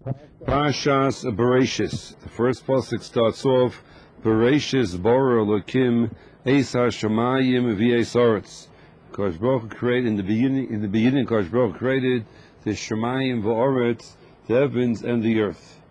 Parshas Bereshis. The first pasuk starts off, Bereshis Bora Elokim Eis HaShamayim V'Eis Haaretz. Kodesh Baruch Hu created in the beginning. Kodesh Baruch Hu created the Shamayim V'Haaretz, the heavens and the earth.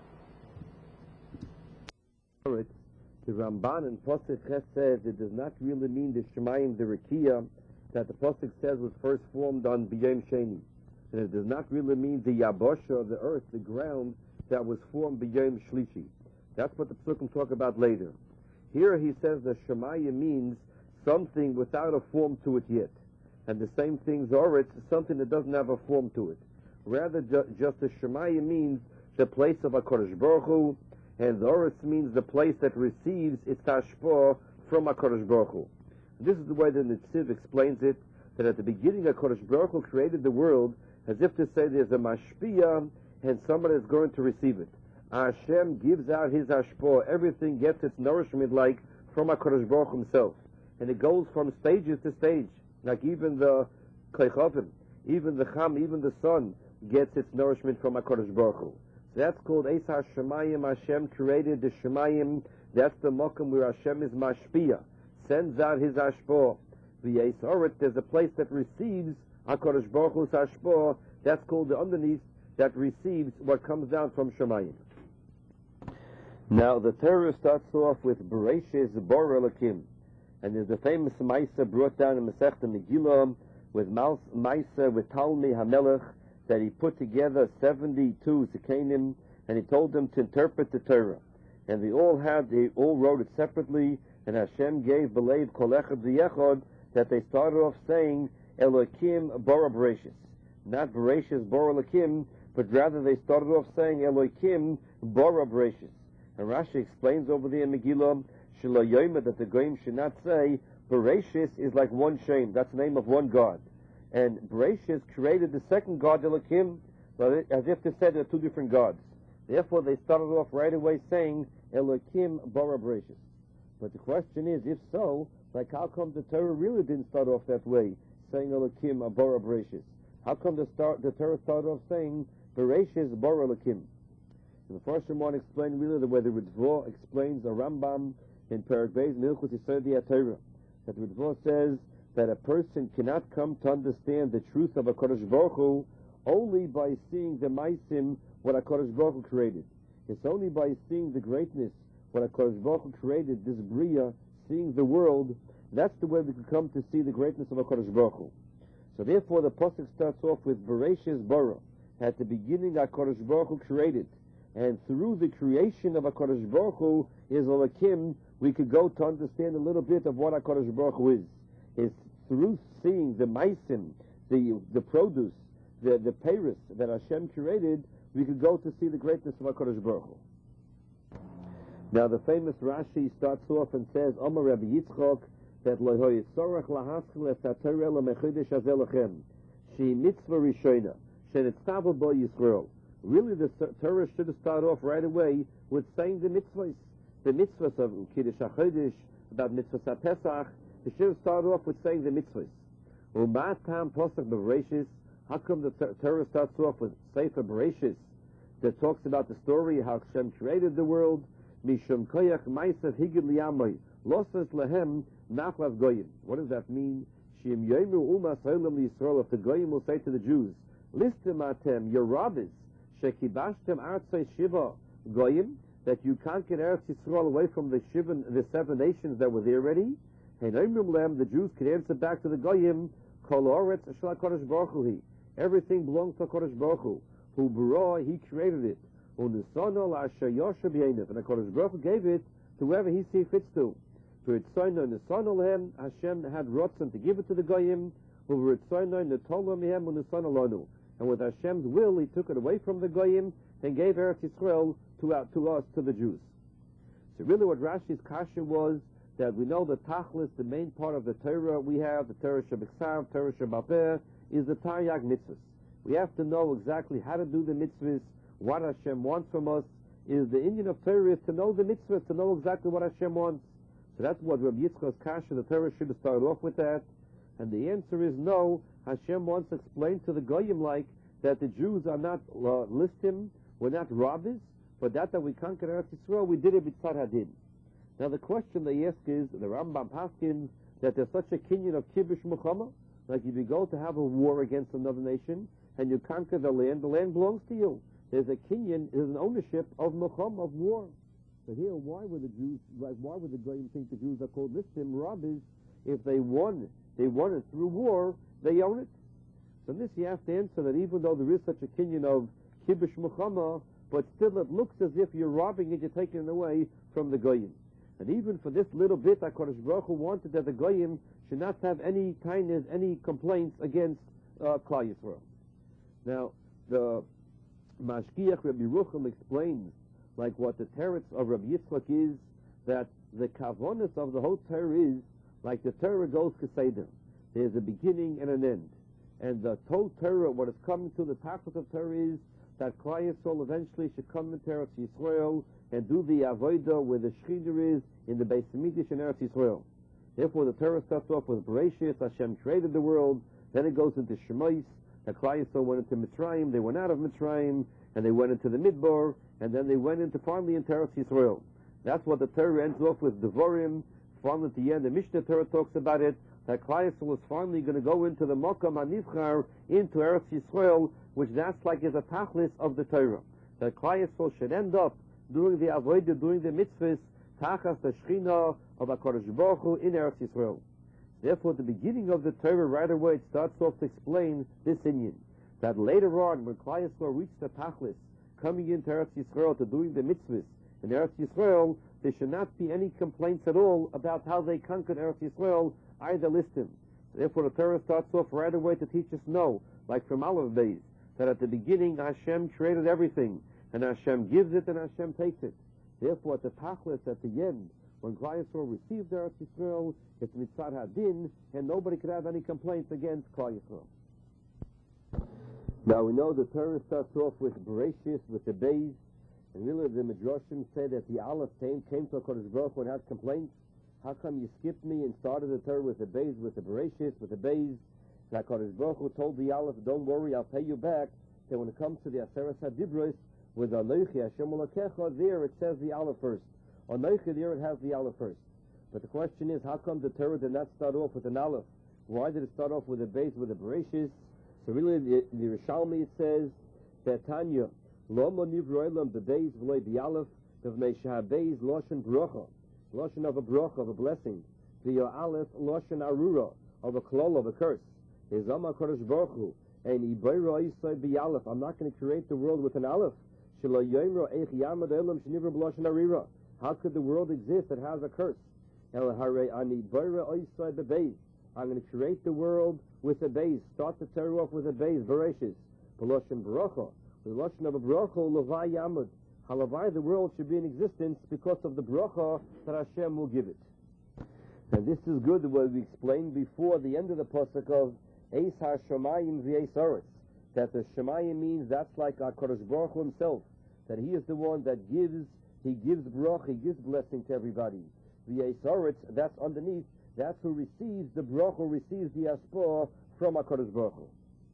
The Ramban in Pasuk Ches says it does not really mean the Shemayim, the Rekiah, that the Pasuk says was first formed on B'Yom Sheni. And it does not really mean the Yabosha, the earth, the ground, that was formed B'Yom Shlishi. That's what the Psukim talk about later. Here he says the Shemayim means something without a form to it yet. And the same thing Zoretz is something that doesn't have a form to it. Rather, just the Shemayim means the place of HaKadosh Baruch Hu, and the Oretz means the place that receives its hashpah from HaKadosh Baruch Hu. This is the way the Netziv explains it, that at the beginning HaKadosh Baruch Hu created the world as if to say there's a mashpia and somebody is going to receive it. Hashem gives out his hashpah, everything gets its nourishment like from HaKadosh Baruch Hu himself. And it goes from stages to stage, like even the Kechavim, even the Cham, even the sun gets its nourishment from HaKadosh Baruch Hu. So that's called Eis HaShamayim. Hashem created the Shemayim. That's the Mokum where Hashem is Mashpia, sends out his Hashpah. V'Eis Haaretz, there's a place that receives HaKadosh Baruch Hu's Hashpah. That's called the underneath that receives what comes down from Shemayim. Now the Torah starts off with Bereshis Bora Elokim, and there's the famous Maisa brought down in Masechta Megillah with Maisa with Talmi HaMelech, that he put together 72 Zikanim, and he told them to interpret the Torah. And they all wrote it separately, and Hashem gave Belev Kol Echad V'Yechad that they started off saying Elokim Bora Bereshis. Not Bereshis Bora Elokim, but rather they started off saying Elokim Bora Bereshis. And Rashi explains over there in Megillah, Shelo Yomer, that the Goyim should not say Bereshis is like one Shem, that's the name of one God. And Bereshis created the second God, Elokim, as if they said there are two different gods. Therefore, they started off right away saying Elokim Bora Bereshis. But the question is, if so, like how come the Torah really didn't start off that way, saying Elokim Bora Bereshis? How come the Torah started off saying Bereshis Bora Elokim? The first one explained really the way the Ritva explains a Rambam in Perek Beis Milchus Yisodei HaTorah, that the Ritva says that a person cannot come to understand the truth of HaKadosh Baruch Hu only by seeing the Maisim, what HaKadosh Baruch Hu created. It's only by seeing the greatness, what HaKadosh Baruch Hu created, this Bria, seeing the world, that's the way we can come to see the greatness of HaKadosh Baruch Hu. So therefore the Pasuk starts off with Bereshis Bara. At the beginning HaKadosh Baruch Hu created, and through the creation of HaKadosh Baruch Hu is Elokim, we could go to understand a little bit of what HaKadosh Baruch Hu is. It's through seeing the maisim, the produce, the peiros that Hashem created, we could go to see the greatness of HaKadosh Baruch Hu. Now the famous Rashi starts off and says, Amar Rabbi Yitzchok, that Lohoy Sorach Lahaschel Es HaTorah LaMechidesh Azelachem, She Mitzvah Rishona, Shenetztavel Bo Yisrael. Really the Torah should have started off right away with saying the mitzvahs of Kiddush HaChodesh, about mitzvahs HaPesach. It should have started off with saying the mitzvahs. Umatam Pasuk Bereshis. How come the Torah starts off with Sefer Bereshis that talks about the story how Hashem created the world? Mishum Koyach Ma'asav Higid Liyamoy Losas Lehem Nachlav Goyim. What does that mean? Shim Yomu Umas Olam Yisrael. If the Goyim will say to the Jews, Listim Atem, your rabbis, Shekibashtem Artzei Shiva Goyim, that you can't get Eretz Yisrael away from the 7 nations that were there already. And the Jews could answer back to the Goyim, Kol Oretz Shel HaKadosh Baruch Hu. Everything belongs to HaKadosh Baruch Hu. Hu Bara, he created it. Unisano L'Asher Yosher B'Yenev. And HaKadosh Baruch Hu gave it to whoever he sees fits to. V'Ritzono Nisano Lehem, Hashem had Rotzen to give it to the Goyim. V'Ritzono Netolo Mehem Unisano Lonu. And with Hashem's will, he took it away from the Goyim and gave Eretz Yisrael to us, to the Jews. So really what Rashi's kasha was, that we know the Tachlis, the main part of the Torah we have, the Torah Shebeksav, Torah Shebapeh, is the Taryag mitzvahs. We have to know exactly how to do the mitzvahs, what Hashem wants from us. Is the Indian of Torah is to know the mitzvahs, to know exactly what Hashem wants. So that's what Rabbi Yitzchak's kasha, the Torah should have started off with that. And the answer is no. Hashem wants to explain to the Goyim like that the Jews are not listim We're not robbers, but that we conquered Eretz Yisrael, we did it b'tzad hadin. Now the question they ask is, the Rambam paskins, that there's such a kinyan of kibush muchama, like if you go to have a war against another nation, and you conquer the land belongs to you. There's a kinyan, there's an ownership of muchama, of war. But here, why would the Goyim think the Jews are called listim robbers? If they won it through war, they own it. So this you have to answer that even though there is such a kinyan of kibush muchama, but still it looks as if you're robbing it, you're taking it away from the Goyim. And even for this little bit, HaKadosh Baruch Hu wanted that the Goyim should not have any kindness, any complaints against Klal Yisrael. Now, the Mashgiach Rabbi Ruchel explains, like what the teretz of Rabbi Yitzchak is, that the kavonis of the whole Torah is, like the Torah goes Keseder. There's a beginning and an end. And the whole Torah, what is coming to the tachlis of Torah is that Klal Yisrael eventually should come into Eretz Yisrael and do the avodah where the Shechina is in the Beis Hamikdash in Eretz Yisrael. Therefore, the Torah starts off with Bereshis, Hashem created the world. Then it goes into Shemais. The Klal Yisrael went into Mitzrayim. They went out of Mitzrayim, and they went into the Midbar, and then they went finally into Eretz Yisrael. That's what the Torah ends off with Devarim. Finally, at the end, the Mishnah Torah talks about it. That Klal Yisrael is finally going to go into the Makam HaNivchar, into Eretz Yisrael, which that's like is a tachlis of the Torah. That Klal Yisrael should end up doing the avodah, doing the mitzvahs, tachas the Shechina of HaKadosh Baruch Hu in Eretz Yisrael. Therefore, at the beginning of the Torah, right away, it starts off to explain this inyan. That later on, when Klal Yisrael reached the tachlis, coming into Eretz Yisrael to doing the mitzvahs in Eretz Yisrael, there should not be any complaints at all about how they conquered Eretz Yisrael, either listim. Therefore, the Torah starts off right away to teach us no, like from Aleph days, that at the beginning Hashem created everything, and Hashem gives it and Hashem takes it. Therefore, at the tachlis, at the end, when Klal Yisrael received Eretz Yisrael, it's mitzad hadin, and nobody could have any complaints against Klal Yisrael. Now we know the Torah starts off with Bereshis, with the Beis, and really the Midrashim say that the Aleph came to HaKadosh Baruch Hu and had complaints. How come you skipped me and started the Torah with the Beis, with the Bereshis, with the Beis? And HaKadosh Baruch Hu told the Aleph, don't worry, I'll pay you back. That when it comes to the Aseret HaDibros, with Anochi Hashem Elokecha, there it says the Aleph first. Anochi, there it has the Aleph first. But the question is, how come the Torah did not start off with an Aleph? Why did it start off with the Beis, with the Bereshis? So really, the Rishalmi, it says that Tanya, Loma Nivro Elam, the Beis, v'loi the Aleph, v'vnei Shah Beis, Loshen Brocha, Loshen of a Brocha, of a blessing, v'yo Aleph, Loshen Arura, of a klol, of a curse. Izama Kodesh Baruch Hu, and Ibayra Yisai B'Aleph, I'm not going to create the world with an Aleph. Shelo Yoimro Eich Yamad Elam, Shnivro B'Loshen Arira. How could the world exist that has a curse? El Hare Ani Bayra Yisai B'Beis. I'm going to create the world with a base. Start the Torah off with a base, Bereshis. B'Loshen Barucha. The Loshen of a Bracha, Levai Yamud. Halavai, the world should be in existence because of the Bracha that Hashem will give it. And this is good, what we explained before the end of the Pasuk of Eis HaShamayim V'Eis Aretz. That the Shemayim means that's like HaKadosh Baruch Hu himself. That he is the one that gives, he gives Bracha, he gives blessing to everybody. V'Eis Aretz, that's underneath, that's who receives the Bracha, receives the Aspah from HaKadosh Baruch Hu.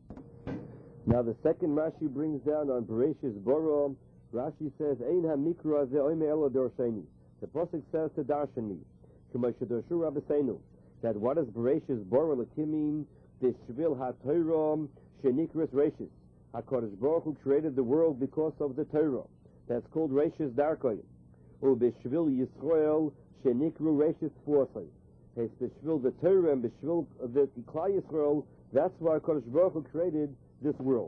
Now the second Rashi brings down on Bereshis Bara, Rashi says, Ein ha-mikra ve'oime elo dorsheni. The Pasuk says to Darshani, K'moshe dorshu Rabbeinu, that what does Bereshis Bara l'kim mean? B'shvil ha-Torah shenikras Reshis. HaKadosh Baruch Hu created the world because of the Torah. That's called Reshis Darkoi. Or b'shvil Yisrael shenikru Reshis Forsai. It's b'shvil the Torah and b'shvil the Klal Yisrael. That's why HaKadosh Baruch Hu created this world.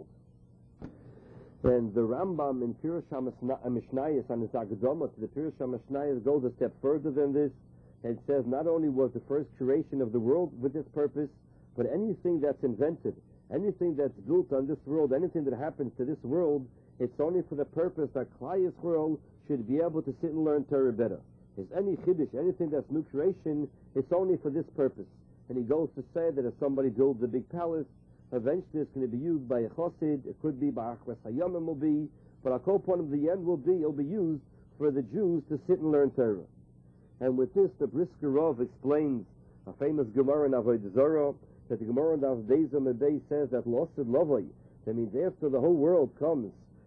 And the Rambam in Pirush HaMishnayos on his Akdama to the Pirush HaMishnayos goes a step further than this and says not only was the first creation of the world with this purpose, but anything that's invented, anything that's built on this world, anything that happens to this world, it's only for the purpose that Klal Yisrael should be able to sit and learn Torah better. Is any Chiddush, anything that's new creation, it's only for this purpose. And he goes to say that if somebody builds a big palace, eventually it's going to be used by a chassid, it could be by Achras Hayamim will be, but a whole point of the end will be, it'll be used for the Jews to sit and learn Torah. And with this, the Brisker Rav explains a famous Gemara in Avodah Zarah, that the Gemara in Avdezim Adei says that Losid Lavoi, that means after the whole world comes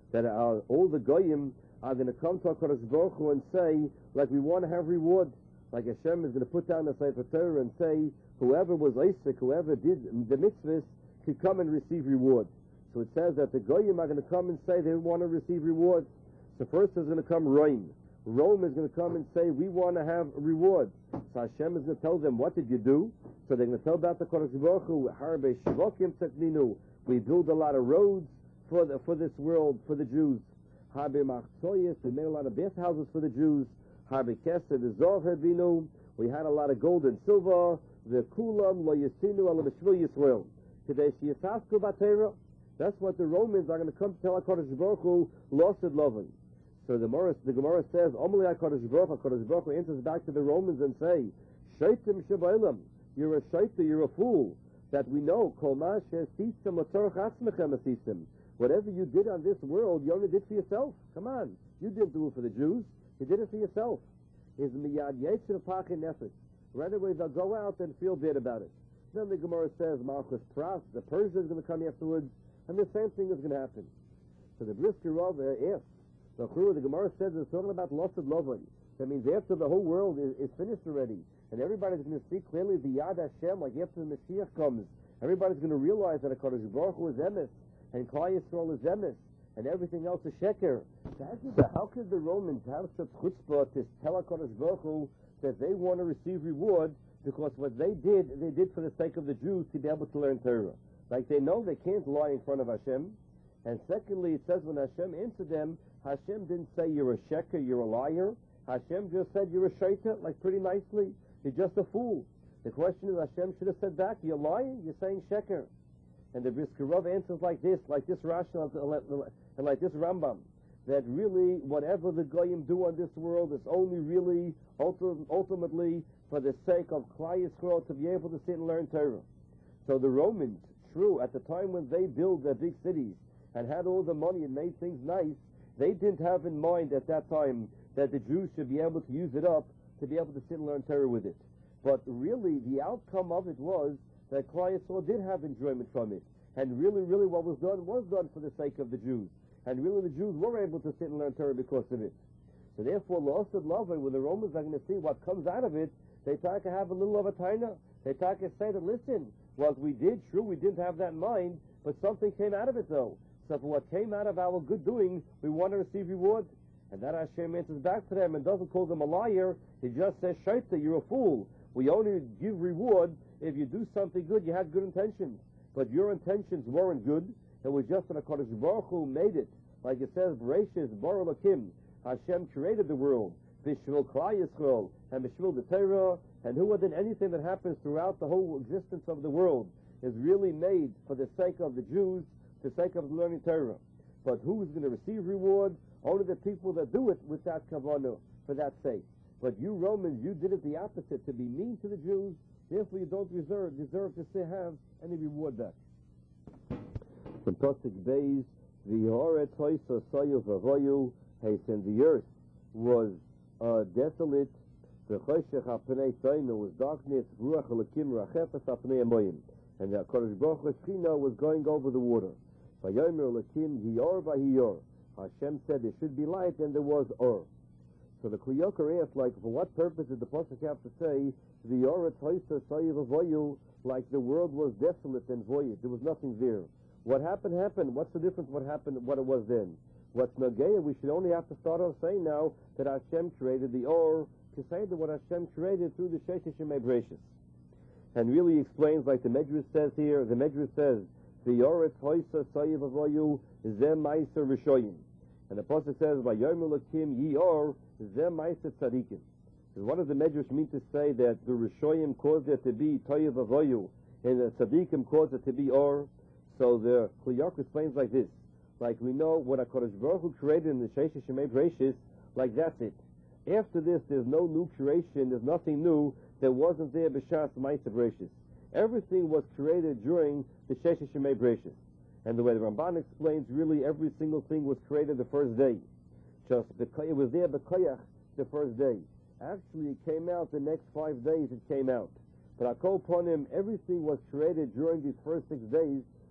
that all the goyim are going to come to HaKadosh Baruch Hu and say, like, we want to have reward. Like Hashem is going to put down the Sefer Torah and say, whoever was Isaac, whoever did the mitzvahs, could come and receive reward. So it says that the goyim are going to come and say they want to receive reward. So first is going to come Rome. Rome is going to come and say, we want to have a reward. So Hashem is going to tell them, what did you do? So they're going to tell about the Kodesh Baruch Hu, Harbe Shvokim Tekninu. We build a lot of roads for this world, for the Jews. Harbe Machzoyes, we made a lot of bathhouses for the Jews. Harbe Kesed, the Zohar Vinu. We had a lot of gold and silver. The Kulam, Lo Yisinu, Ala B'Shvil Yisrael. Today, Shiyasasku Batera. That's what the Romans are going to come to tell HaKadosh Baruch Hu, lost at Lovin. So the Gemara says, Omali HaKadosh Baruch Hu enters back to the Romans and say, Shaitim Shabailam, you're a shaita, you're a fool, that we know, Kol Ma She'asistem L'tzorach Atzmechem Asistem. Whatever you did on this world, you only did for yourself. Come on, you didn't do it for the Jews, you did it for yourself. Is Miyad Yetzer Pachin Nefesh. Right away they'll go out and feel bad about it. Then the Gemara says, Malchus Pras, the Persia is going to come afterwards, and the same thing is going to happen. So the Brisker Rav asks, the Gemara says it's talking about lost of Lovin. That means after the whole world is finished already, and everybody's going to see clearly the Yad Hashem, like after the Mashiach comes, everybody's going to realize that HaKadosh Baruch Hu is Emes, and Klal Yisrael is Emes, and everything else is Sheker. So how could the Romans have such chutzpah to tell HaKadosh Baruch Hu that they want to receive reward, because what they did for the sake of the Jews to be able to learn Torah. Like they know they can't lie in front of Hashem. And secondly, it says when Hashem answered them, Hashem didn't say you're a sheker, you're a liar. Hashem just said you're a shaita, like pretty nicely. You're just a fool. The question is, Hashem should have said back, you're lying, you're saying sheker. And the Brisker Rav answers like this Rashi and like this Rambam, that really whatever the goyim do on this world is only really ultimately for the sake of Klal Yisrael to be able to sit and learn Torah. So the Romans, true, at the time when they built their big cities and had all the money and made things nice, they didn't have in mind at that time that the Jews should be able to use it up to be able to sit and learn Torah with it. But really, the outcome of it was that Klal Yisrael did have enjoyment from it. And really what was done for the sake of the Jews. And really the Jews were able to sit and learn Torah because of it. So therefore, lost at love, when the Romans are going to see what comes out of it, they try to have a little of a taina. They try to say that, listen, what we did, true, we didn't have that in mind, but something came out of it though. So for what came out of our good doing, we want to receive reward. And that Hashem answers back to them and doesn't call them a liar. He just says, shaita, you're a fool. We only give reward if you do something good, you had good intentions. But your intentions weren't good. It was just that HaKadosh Baruch Hu made it. Like it says, Bereshis bara Elokim. Hashem created the world. B'shvil Klal Yisrael. And b'shvil the Torah. And who than anything that happens throughout the whole existence of the world is really made for the sake of the Jews, for the sake of learning Torah. But who is going to receive reward? Only the people that do it with that kavanah, for that sake. But you Romans, you did it the opposite, to be mean to the Jews. Therefore, you don't deserve to have any reward back. From Tosik Beis, the Haaretz Hoisa Sayu Vavoyu, and the earth was desolate. The Choshech HaPnei Tzaynu was darkness. Ruach Elokim Rachefes HaPnei Amoyim, and the HaKadosh Baruch Hu Shechina was going over the water. Vayomer Elokim Hiyor Vahiyor. Hashem said there should be light, and there was or. So the Kliyokar asked, like, for what purpose did the Pasuk have to say the Haaretz Hoisa Sayu Vavoyu, like the world was desolate and void? There was nothing there. What happened. What's the difference what it was then? What's Nageya, we should only have to start off saying now that Hashem created the Or, to say that what Hashem created through the Sheish Shemei Bereshis. And really explains, like the Medrash says here, the Haaretz Hoisa Sayu Vavoyu Zem Ma'aser Rishoyim. And the Pasuk says, Vayomer Elokim Yi Or Zem Ma'aser Tzadikim. So what does the Medrash mean to say that the Rishoyim caused it to be Toyev Avoyu, and the Tzadikim caused it to be Or? So the Kliyok explains like this. Like we know what HaKadosh Baruch Hu created in the Sheish Shemei Bereshis, like that's it. After this, there's no new creation, there's nothing new that wasn't there b'shas Ma'aser Bereshis. Everything was created during the Sheish Shemei Bereshis. And the way the Ramban explains, really every single thing was created the first day. Just it was there b'koyach the first day. Actually, it came out the next 5 days, it came out. But Akol Ponim, everything was created during these first 6 days,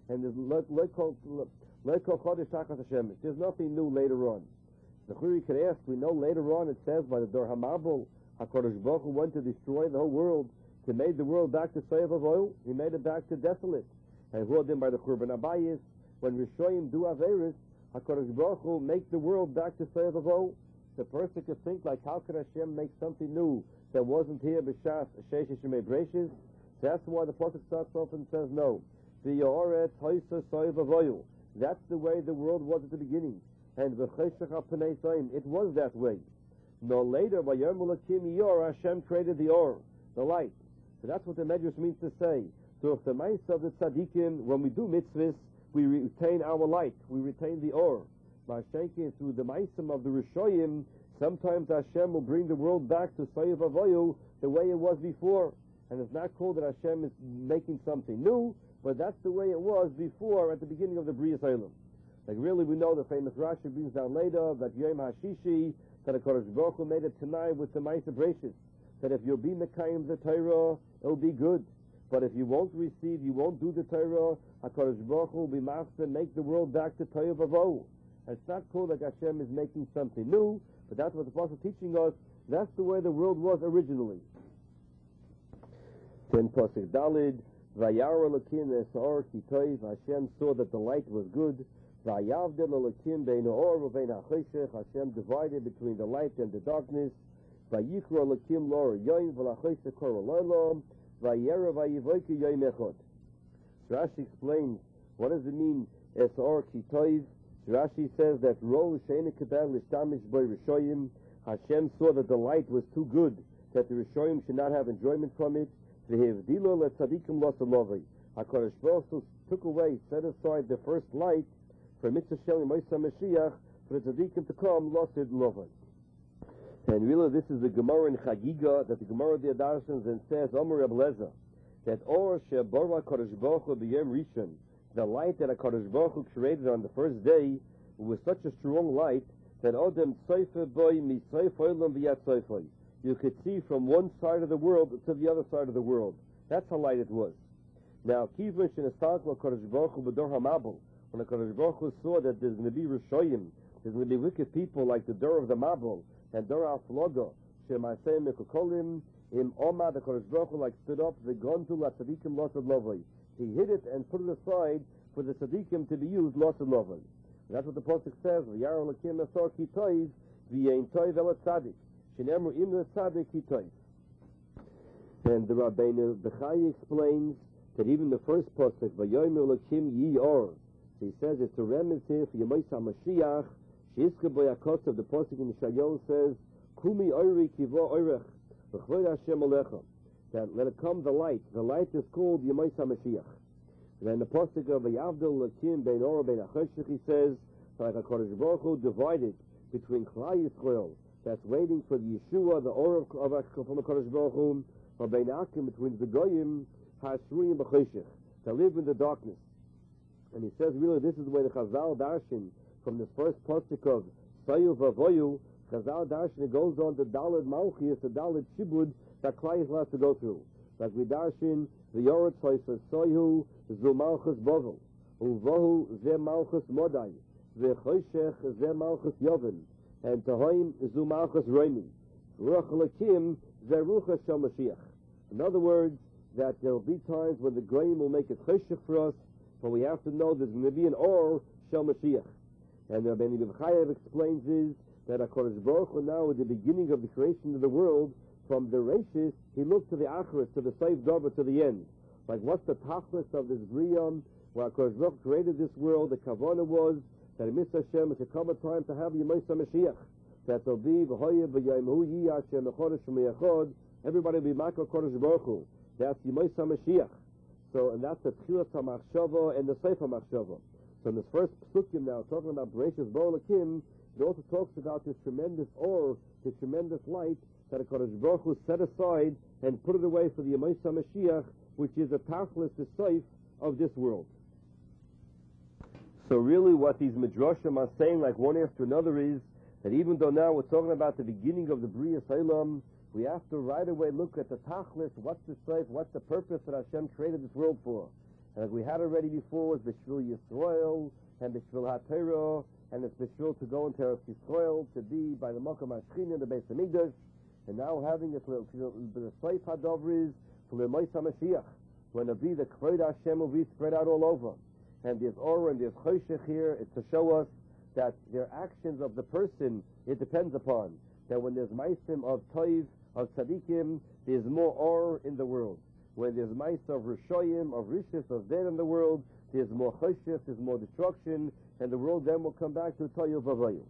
and there's local chodesh tachas Hashem. There's nothing new later on. The Churi could ask, we know later on it says by the Dor HaMabul, HaKadosh Baruch Hu went to destroy the whole world, to make the world back to Soyev of oil. He made it back to desolate. And brought in by the Churban Abayis, when Rishoyim do Averis, HaKadosh Baruch Hu make the world back to Soyev of oil. The person could think, like, how could Hashem make something new that wasn't here b'shas Sheish Shemei Breishis? That's why the Pasuk starts off and says, no. V'yoret hoisa Soyev of oil. That's the way the world was at the beginning. And v'cheshach al-Pnei Soim, it was that way. No later, by Yom Ulakim Yor, Hashem created the Or, the light. So that's what the Medrash means to say. So if the mice of the tzaddikim, when we do mitzvahs, we retain our light, we retain the Or. Ma'ashenkin, through the maisim of the Rishoyim, sometimes Hashem will bring the world back to Soyev Avoyu the way it was before. And it's not called that Hashem is making something new, but that's the way it was before at the beginning of the Bria Olam. Like really, we know the famous Rashi brings down later that Yom HaShishi, that HaKadosh Baruch Hu made it tonight with the Ma'aseh Breishis, that if you'll be Mekayim the Torah, it'll be good. But if you won't receive, you won't do the Torah, HaKadosh Baruch Hu will be master, make the world back to Torah Vavohu. It's not cool that Hashem is making something new, but that's what the Apostle is teaching us. That's the way the world was originally. Then Pasuk Dalid, Vayar Elokim Esor Kitoiv, Hashem saw that the light was good. Vayavdel Elokim Bein Or Uvein HaChoshech, Hashem divided between the light and the darkness. Vayikro Elokim Lor Yoim V'Lachoshech Kor Elolam, Vayera Vayivoike Yoim Echot. Rashi explains, what does it mean, Esor Kitoiv? Rashi says that Ro Sheina Kedar Lishtamish Boy Rishoyim, Hashem saw that the light was too good, that the Rishoyim should not have enjoyment from it. V'hevdilo letzadikim losalovei. HaKadosh Baruch Hu took away, set aside the first light for Mitzvah Shel Moisa Mashiach, for the tzadikim to come, losid lovei. And really this is the Gemara in Chagiga, that the Gemara of the Adarshans and says, Omer Reb Lezer, that Or She'bora HaKadosh Baruch Hu b'yem Rishon, the light that HaKadosh Baruch Hu created on the first day was such a strong light that Odem Tzayfe Boy Mitzayfe Olam V'yat Tzayfe. You could see from one side of the world to the other side of the world. That's how light it was. Now, Kivrish and Estakla HaKadosh Baruch Hu B'dor HaMabul, when HaKadosh Baruch Hu saw that there's going to be Rishoyim, there's going to be wicked people like the Dor of the Mabul and Dor Al-Floga, Shemasei Mekukolim, Im Omad HaKadosh Baruch Hu like stood up, the Gondul HaTzadikim Losad Lovai. He hid it and put it aside for the tzaddikim to be used Losad Lovai. That's what the Pasuk says, V'yar Elokim Esor Ki Toiv, V'yein Toiv El Tzadik. Shenemru Im Le Tzadik Ki Toiv. And the Rabbeinu Bechai explains that even the first Pasuk, V'yoyim Elokim Yi Or, so he says it's a remnant here for Yemois HaMashiach, Sheizke Bo Yakos of the Pasuk in Shayon says, Kumi Oiri Kivo Oirech, V'chvod Hashem Alecha. That let it come the light. The light is called Yemois HaMashiach. Then the Pasuk of V'yavdel Elokim Bein Or Bein HaChoshech, he says, like HaKadosh Baruch Hu divided between Klal Yisrael, that's waiting for the Yeshua, the Or from HaKadosh Baruch Hu, or Bein Akim, between the Goyim, Ha'asruyim B'choshech, that live in the darkness. And he says, really, this is the way the Chazal Darshan, from this first Pasuk of Soyev Avoyu, Chazal Darshan, it goes on to Daled Malchus, the Daled Shibud, that Klal Yisrael has to go through. Like we Darshan, the Yoretz Hoysa Soyu, Zu Malchus Bovel, Uvohu Ze Malchus Modai, V'choshech Ze Malchus Yoven, and Tahoim Zu Malchus Roimi, Ruach Lakim Ze Ruach Shel Mashiach. In other words, that there will be times when the Goyim will make it choshech for us, but we have to know there's going to be an Or Shel Mashiach. And the Rabbeinu B'chayev explains is that HaKadosh Baruch Hu now at the beginning of the creation of the world, from the Reshis, he looked to the Acharis, to the Seif Dover, to the end. Like what's the tachlis of this Briyam, where HaKadosh Baruch Hu created this world, the Kavanah was that in Mitzvah Hashem it should come a time to have Yemois HaMashiach. That there'll be V'hoyev B'yayimhu Yi Hashem Echodesh V'meyachod, everybody will be Makar HaKadosh Baruch Hu. That's Yemois HaMashiach. So, and that's the Tchilas HaMachshava and the Seif HaMachshava. So in this first psukim now, talking about Bereshis Bo Elokim, it also talks about this tremendous Or, this tremendous light that HaKadosh Baruch Hu set aside and put it away for the Yemois HaMashiach, which is a tachlis, the Seif of this world. So really what these Midrashim are saying, like one after another, is that even though now we're talking about the beginning of the Bria Olam, we have to right away look at the tachlis, what's the Seif, what's the purpose that Hashem created this world for. And as we had already before, was Bishvil Yisrael, and Bishvil HaTorah, and it's Bishvil to go into Eretz Yisrael, to be by the Mokum HaShechina, the Beis HaMikdash, and now having it, the Seif HaDovris, for the Mois HaMashiach, when it be the Kvod Hashem will be spread out all over. And there's Or and there's Choshech here, it's to show us that their actions of the person, it depends upon. That when there's Maisim of Toiv, of Tzadikim, there's more Or in the world. When there's Mais of Rishoyim, of Rishis, of dead in the world, there's more Choshech, there's more destruction, and the world then will come back to Toiv Vavayu.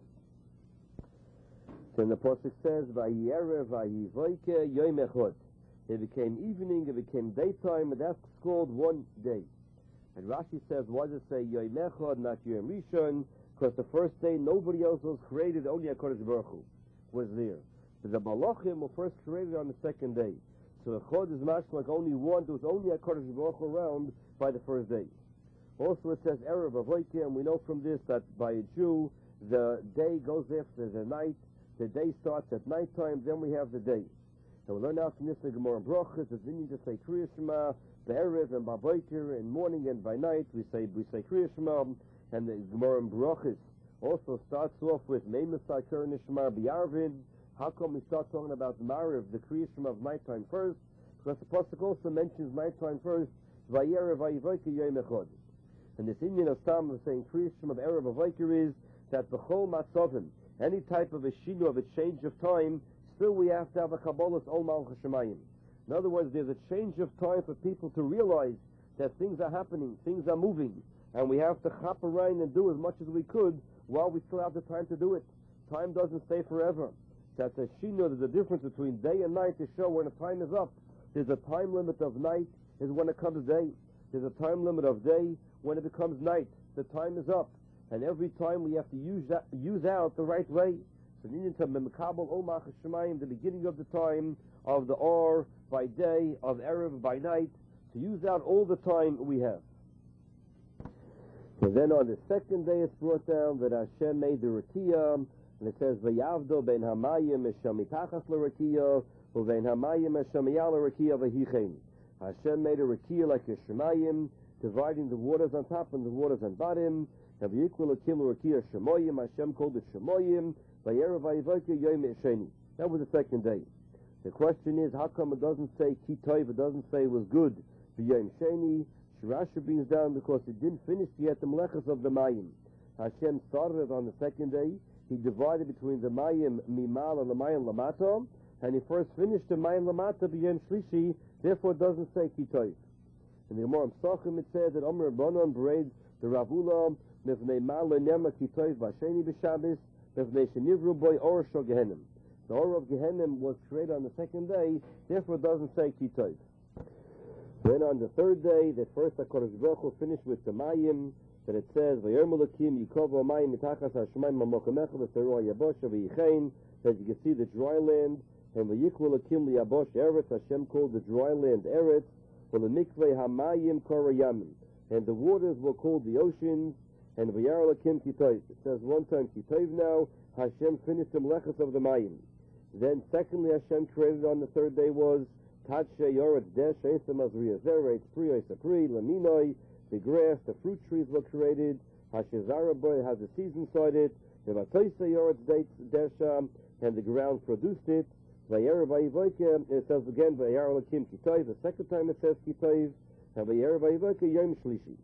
So the Pasuk says, Vayyerev Vayyivoike Yom Echad. It became evening, it became daytime, and that's called one day. And Rashi says, why does it say Yom Echad, not Yom Rishon? Because the first day nobody else was created, only HaKadosh Baruch Hu was there. So the Malachim were first created on the second day. So the Chod is much like only one, there was only HaKadosh Baruch Hu around by the first day. Also it says Erev Avoike, and we know from this that by a Jew, the day goes after the night, the day starts at nighttime, then we have the day. And we learn out from this the Gemara in Brachos, it's meaning to say Kriya Shema, Be'erev and Ba'avoker, in morning and by night, we say Kriya Shema, and the Gemara in Brachos also starts off with Meimesai Keren Nishmar B'Yarvin. How come we start talking about the Mariv, the Kriya Shema of nighttime first? Because the Pasuk also mentions nighttime first, Vayerev Vayivoike Yom Echad. And this Indian of Tam of saying Kriya Shema of Erev Avoker is that the whole Matzavim, any type of a shinu, of a change of time, still we have to have a Kabbalah's Ol Malchus Shemayim. In other words, there's a change of time for people to realize that things are happening, things are moving, and we have to chop around and do as much as we could while we still have the time to do it. Time doesn't stay forever. That's a shinu, there's a difference between day and night to show when the time is up. There's a time limit of night is when it comes day. There's a time limit of day when it becomes night. The time is up. And every time we have to use out the right way. So the Indian time, Memekabel Ol Malchus Shemayim, the beginning of the time of the Or by day, of Erev by night, to use out all the time we have. And then on the second day it's brought down that Hashem made the Rakia, and it says, V'yavdo ben hamayim eshem mitachas l'rakia, u'ben hamayim eshem miyal l'rakia v'hichein. Hashem made a Rakia like a Shemayim, dividing the waters on top and the waters on bottom. And v'yikul akim l'rakia Shemoyim, Hashem called it Shemoyim, v'yerev v'yivoke yom esheni. That was the second day. The question is, how come it doesn't say ki tov, it doesn't say it was good, v'yom sheni? Rashi brings down because it didn't finish yet the melechas of the mayim. Hashem started it on the second day. He divided between the mayim mimal and the mayim lamata, and he first finished the mayim lamata b'yom shlishi. Therefore, it doesn't say ki tov. In the Gemara Pesachim it says that Omer Rabbanon bereid the Ravula mifnei mal lenema ki tov b'sheni b'Shabbos mifnei shenivru boy or shel Gehenim. The or of Gehenim was created on the second day. Therefore, it doesn't say ki tov. Then on the third day, that first HaKadosh Baruch Hu finished with the Mayim, that it says, V'yom Elokim Yikovo Mayim Mitachas HaShemayim Mamokamecha V'Seruah Yabosha V'Yichein, that you can see the dry land, and V'yikvu Elokim Liyabosh Eretz, Hashem called the dry land Eretz, V'lemikvei HaMayim Korayamim, and the waters were called the oceans, and V'yar Elokim Kitov. It says one time Kitov now, Hashem finished the Melechas of the Mayim. Then secondly, Hashem created on the third day was Tadshe Yoretz Desh Esem Azriya Zeret Pri Esapri Laminoi. The grass, the fruit trees were created. Hashezara Boy has a season inside it. The Vatoisa Yoretz Desham, and the ground produced it. Vayera Vayivoke, it says again Vayar Lakim Kitov. The second time it says Kitov, and Vayera Vayivoke Yom Shlishi.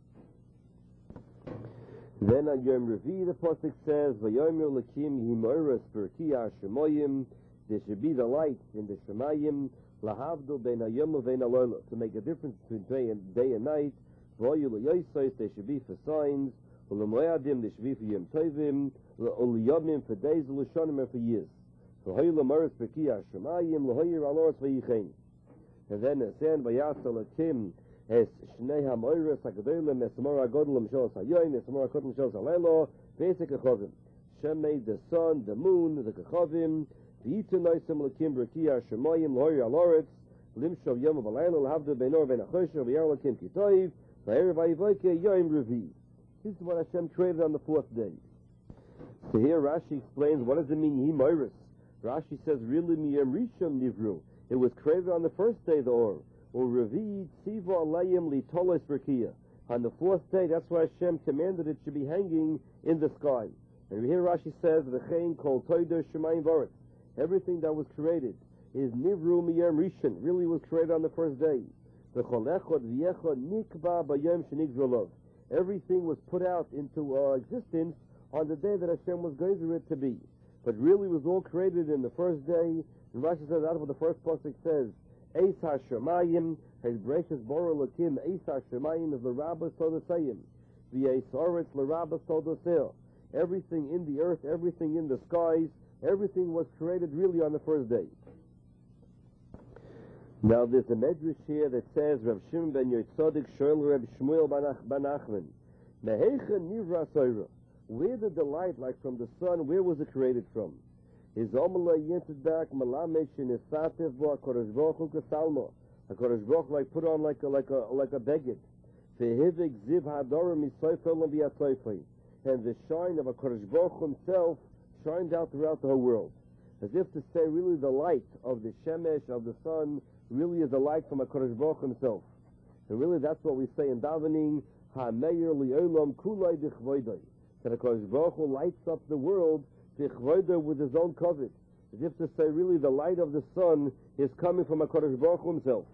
Then on Yom Revi the pasuk says Vayomer Lakim Yimoras Berkiyah Shemoyim. There should be the light in the Shemayim. Lahavdo ben hayom uvein halola, to make a difference between day and night. V'oyu l'yosos, they should be for signs. V'lemoyadim, they should be for yom tovim. V'oliyomim for days, v'lishonim and for years. V'hoyu l'maris b'kiyah shemayim, l'hoyu aloros v'yichein. And then it said, v'yasal akim es shnei ha'moiris ha'gadolim es mor ha'godolim shos ha'yoyim, es mor ha'kodim shos ha'leilo, basic kachovim. Hashem made the sun, the moon, the kachovim. V'yitu noisim l'kim b'kiyah shemayim, l'hoyu aloros, l'imshov yom v'layla, l'havdu b'nor v'nachosha, v'yar l'kim kitoiv, v'erev v'yivoke yom revi. This is what Hashem created on the fourth day. So here Rashi explains, what does it mean, Yimoiris? Rashi says, really miyam rishon nivru. It was created on the first day, the or. or Revi Tziva Alayim Litolos Berkia. On the fourth day, that's why Hashem commanded it should be hanging in the sky. And here Rashi says, V'chein kol toider shemayim v'aretz. Everything that was created is nivru miyam rishon, really was created on the first day. V'chol echad v'yechad nikba b'yom shenigzru lov. Everything was put out into existence on the day that Hashem was going to it to be. But really was all created in the first day. And Rashi says, out of what the first pasuk says, Eis HaShemayim, His Bereshis Bora Lakim, Eis HaShemayim is L'Rabba Sodosayim, V'Eis Oretz L'Rabba Sodosayim. Everything in the earth, everything in the skies, everything was created really on the first day. Now there's a medrash here that says, Rav Shimon ben Yotzadik Shoel Rav Shmuel ben Nachman, Mehecha Nivra Soira. Where did the light, like from the sun, where was it created from? His Omala Yented back Malamesh in his Satev Bo HaKadosh Baruch Hu Kasalma. HaKadosh Baruch Hu like put on like a beged. Vehivik Ziv Hadorim Yisoifel and V'Yatsoifei. And the shine of HaKadosh Baruch Hu himself shined out throughout the whole world. As if to say, really the light of the Shemesh, of the sun, really is the light from HaKadosh Baruch Hu himself. And really that's what we say in davening, HaMeir Li'olam Kulai B'chvoidai. That HaKadosh Baruch Hu lights up the world with his own covet. As if to say, really, the light of the sun is coming from HaKadosh Baruch Hu himself.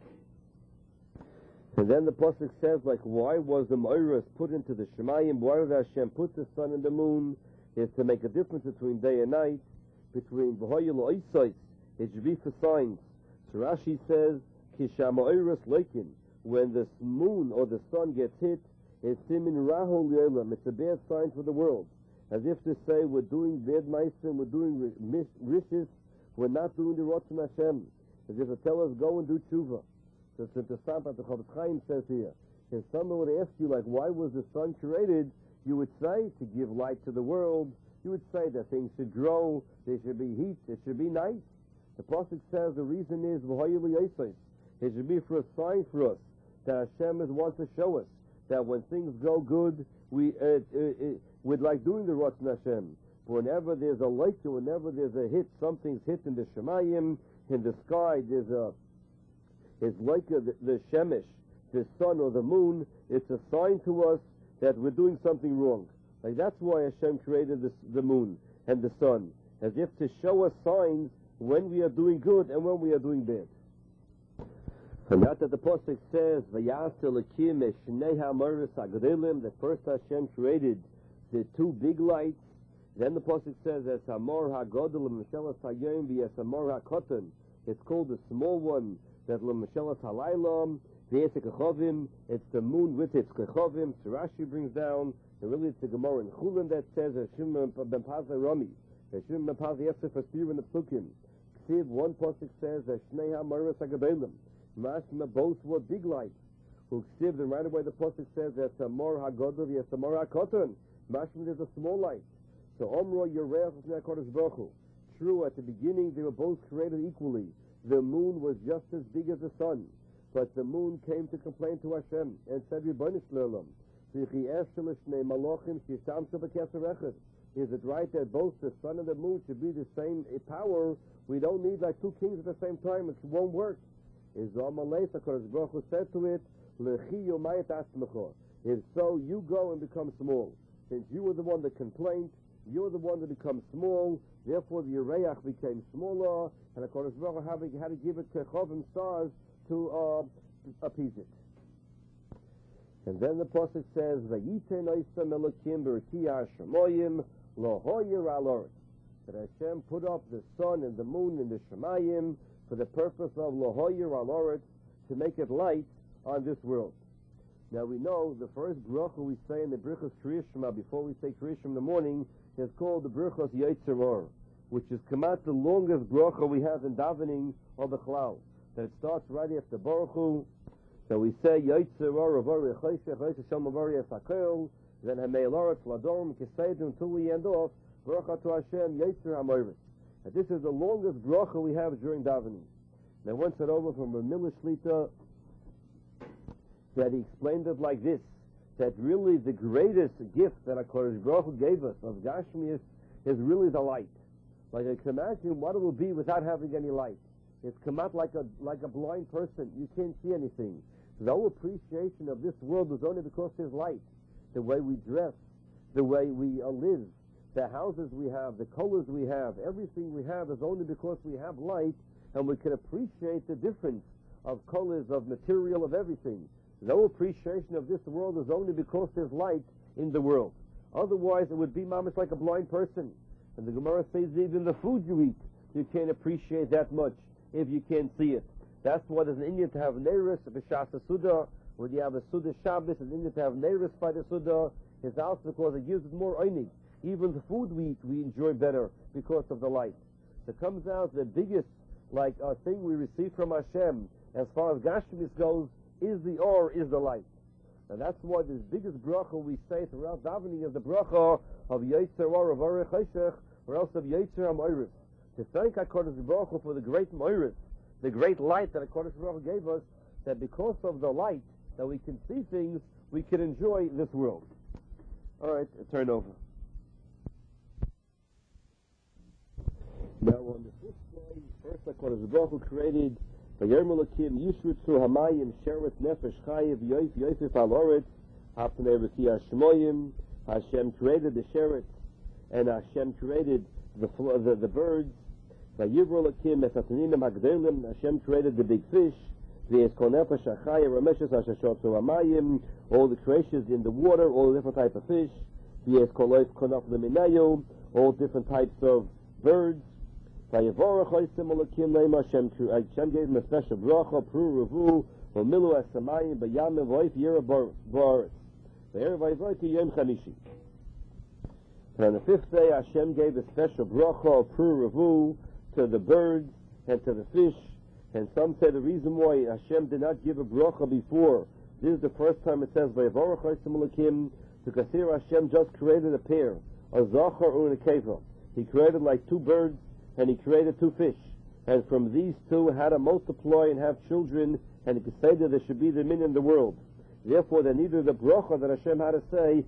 And then the pasuk says, like, why was the Moiras put into the Shemayim? Why did Hashem put the sun and the moon? Is to make a difference between day and night, between V'hoyel Oisais. It should be for signs. So Rashi says, Kishama Oiras Leikin. When the moon or the sun gets hit, it's Simin Rahul Yolam. It's a bad sign for the world. As if to say, we're doing bad meisim, we're doing rishis, we're not doing the Ratzon Hashem. As if to tell us, go and do tshuva. So it's the Sampat the Chofetz Chaim says here, if someone would ask you, like, why was the sun created? You would say, to give light to the world. You would say that things should grow, there should be heat, it should be night. The Pasuk says the reason is, it should be for a sign for us, that Hashem wants to show us, that when things go good, we'd like doing the Ratzon Hashem. But whenever there's a light, whenever there's a hit, something's hit in the Shemayim, in the sky, it's like the Shemesh, the sun or the moon, it's a sign to us that we're doing something wrong. Like that's why Hashem created the moon and the sun, as if to show us signs when we are doing good and when we are doing bad. And that the Pasuk says, V'yaseh Elokim es shnei ha'amoros ha'gedolim, that first Hashem created the two big lights. Then the Pasuk says, Es hamor ha'godol l'meshelas hayom v'es hamor ha'koton. It's called the small one, that l'meshelas halaylam, v'es ha'kechovim. It's the moon with its kechovim. So Rashi brings down, and really it's the Gemara in Chulin that says, Hashem ben Pazai Rami, Hashem ben Pazai Yosef Asir in the Psukim. Ksiv, one Pasuk says, Es shnei ha'amoros ha'gedolim. Mashma, both were big lights. Who ksiv, and right away the Pasuk says that Samor HaGodol v'es Samor HaKoton. Mashma, there's a small light. So Omro Yereach V'nei HaKadosh Baruch Hu. True, at the beginning they were both created equally. The moon was just as big as the sun, but the moon came to complain to Hashem and said, Ribono shel olam, v'chi eshel shnei malachim shishamshu b'keser echad. Is it right that both the sun and the moon should be the same power? We don't need like two kings at the same time. It won't work. Is Amalei HaKadosh Baruch Hu said to it, Lechi yomayit asmecha. If so, you go and become small. Since you were the one that complained, you're the one that becomes small. Therefore, the Yereach became smaller, and HaKadosh Baruch Hu had to give it kechovim stars to appease it. And then the Pasuk says, Vayiten oisam Elokim b'rkiyah shamoyim lohoyer al oretz. That Hashem put up the sun and the moon in the Shemayim for the purpose of lohoyer al oretz, to make it light on this world. Now we know the first bracha we say in the Brichos Kriya Shema, before we say Kriya Shema in the morning, is called the Brichos Yetzer Or, which is kamat the longest bracha we have in davening or Bechlal. That it starts right after Baruch Hu. So we say Yetzer Or Avari Chosech Chosech Shem Avari Esakel, then Hamei Loretz Ladorm Kesed until we end off Bracha to Hashem Yetzer HaMoiris. And this is the longest bracha we have during davening. Now once it over from Ramila Shlita, that he explained it like this, that really the greatest gift that HaKadosh Baruch Hu gave us of Gashmius is really the light. Like I can imagine what it will be without having any light. It's come out like a blind person. You can't see anything. No appreciation of this world is only because there's light. The way we dress, the way we live, the houses we have, the colors we have, everything we have is only because we have light, and we can appreciate the difference of colors, of material, of everything. No appreciation of this world is only because there's light in the world. Otherwise, it would be mamish like a blind person. And the Gemara says even the food you eat, you can't appreciate that much if you can't see it. That's why there's an Indian to have neiris b'shas Suda. When you have a Suda Shabbos, an Indian to have neiris by the Suda. It's also because it gives it more einig. Even the food we eat, we enjoy better because of the light. So it comes out the biggest thing we receive from Hashem as far as Gashmis goes is the or, is the light. And that's why the biggest bracha we say throughout davening is the bracha of Yetzer Or of Orech Cheshech, or else of Yetzer HaMoirus. To thank HaKadosh Baruch Hu for the great Moirus, the great light that HaKadosh Baruch Hu gave us, that because of the light that we can see things, we can enjoy this world. All right, turn over. Now on the fifth slide, first HaKadosh Baruch Hu created Vayom Elokim Yishrutzu Hamayim Sheret Nefesh Chayev Yoif Yoifif Al Oretz Hapnei Rekiah Shmoyim. Hashem created the Sheret, and Hashem created the birds. Vayivro Elokim Esataninim Agdelim. Hashem created the big fish. V'es Kol Nefesh Chayev Rameshes Hashashotzu Hamayim. All the creations in the water, all the different types of fish. V'es Kol Oif Konaf Leminayo. All different types of birds. Hashem gave him a special bracha, Pru Revu, Milu Esamayim, Bayam Voif Yera Boris. The Erev Vayvoiti Yom Chamishi. And on the fifth day, Hashem gave a special bracha, Pru Revu, to the birds and to the fish. And some say the reason why Hashem did not give a bracha before, this is the first time it says, Vayvorach Hashem Elokim, because here Hashem just created a pair, a Zachar and a Keva. He created like two birds, and he created two fish, and from these two had to multiply and have children, and he could say that there should be the min in the world. Therefore, they needed the bracha that Hashem had to say,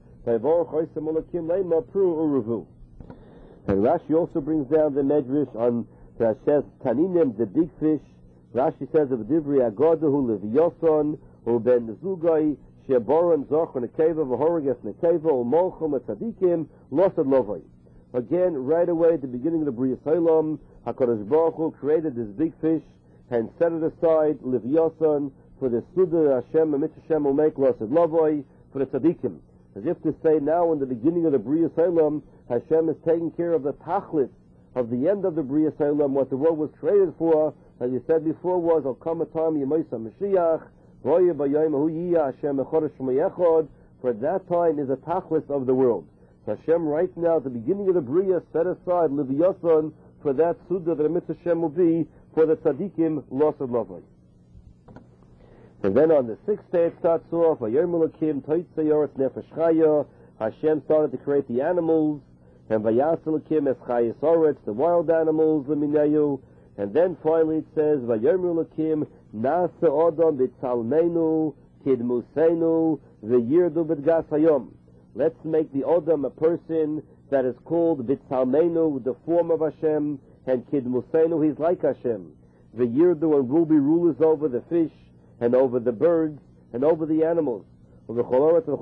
and Rashi also brings down the medrash on that says Taninim, the big fish. Rashi says of Divri Agodahu Leviyoson, Ben Zugai, Sheboran Zoch Nekeva, Vahorges Nekeva, Umolchum Tzadikim, Losad Lovai. Again, right away at the beginning of the Bria Salom, HaKadosh Baruch Hu created this big fish and set it aside, Livyason, for the Suda Hashem, and Hashem will make Losad Lovoi, for the Tzadikim. As if to say now in the beginning of the Bria Salom, Hashem is taking care of the Tachlis, of the end of the Bria Salom, what the world was created for, as you said before, was, Al come a time, Yemoisa Mashiach, Roya Bayayim Hu Yiyah Hashem Echodesh Shmayechod, for that time is a Tachlis of the world. Hashem right now at the beginning of the Bria set aside Livyason for that Suda that Mitzvah Hashem will be for the Tzadikim loss of Lavai. And then on the sixth day it starts off Vayom Elokim Toitzei Yoretz Nefesh Chaya. Hashem started to create the animals, and Vayas Elokim Es Chayis Oretz, the wild animals Leminayu, and then finally it says Vayom Elokim Nasa Odom B'Tzalmenu Kidmusenu V'Yirdu B'Dgas Hayom. Let's make the Odom a person that is called B'Tzalmenu, the form of Hashem, and Kidmusenu, he's like Hashem. The Yirdu and will be rulers over the fish, and over the birds, and over the animals. And then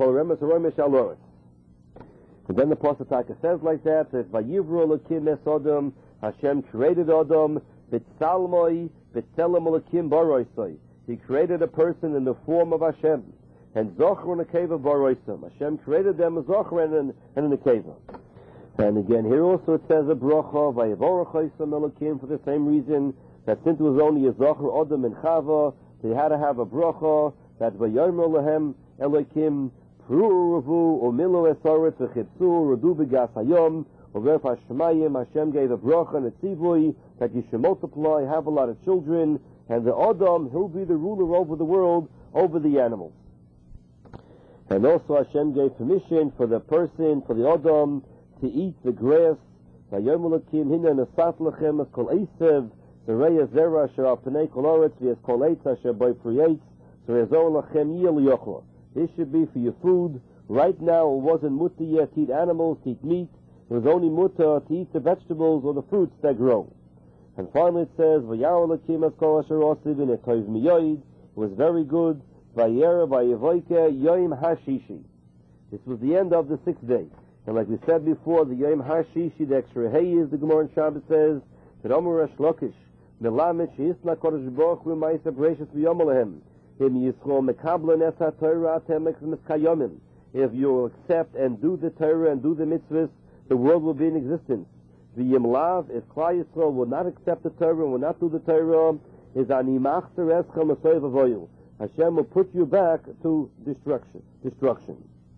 the Pasuk says like that Vayivru Elokim Es Odom, Hashem created Odom, B'Tzalmoi, B'Tzelem Elokim Baroisoi. He created a person in the form of Hashem. And Zochar and Nekeva Baroisam. Hashem created them as Zochar and a Nekeva. And again, here also it says a bracha, Vayevorach Hashem Elokim, for the same reason that since it was only a Zochar, Odom, and Chava, they had to have a bracha, that Vayom Elohem Elokim, Pru Revu, Umilu Esoretz, V'chipsu, Redu B'Gas Hayom, Uverf Hashmayim, Hashem gave a bracha and a tzivui, that you should multiply, have a lot of children, and the Odom, he'll be the ruler over the world, over the animals. And also Hashem gave permission for the person, for the Odom, to eat the grass. Vayom Elokim Hina Nasat Lechem Es Kol Eisev Zereya Zera Asher Al Pnei Kol Oretz V'es Kol Eitz Asher Boi Priyates Zerezor Lachem Yeh Liyochlo. This should be for your food. Right now it wasn't mutter yet to eat animals, to eat meat. It was only mutter to eat the vegetables or the fruits that grow. And finally it says, V'yar Elokim es kol asher osiv in toiv miyoid. It was very good. V'yer v'yevoike yoim hashishi. This was the end of the 6th day. And like we said before, the yoim hashishi, the extra hay is, the Gemara in Shabbos says, that Omer Resh Lakish, Melamed she'isna kodesh baruch hu ma'isa bereishis v'yom alehem. Him yisro mekablen es ha-Torah atem mitzkayomim. If you accept and do the Torah and do the mitzvahs, the world will be in existence. The Yimlav, if Klal Yisrael will not accept the Torah and will not do the Torah, is animach tereschem asoiv avoyu. Hashem will put you back to destruction.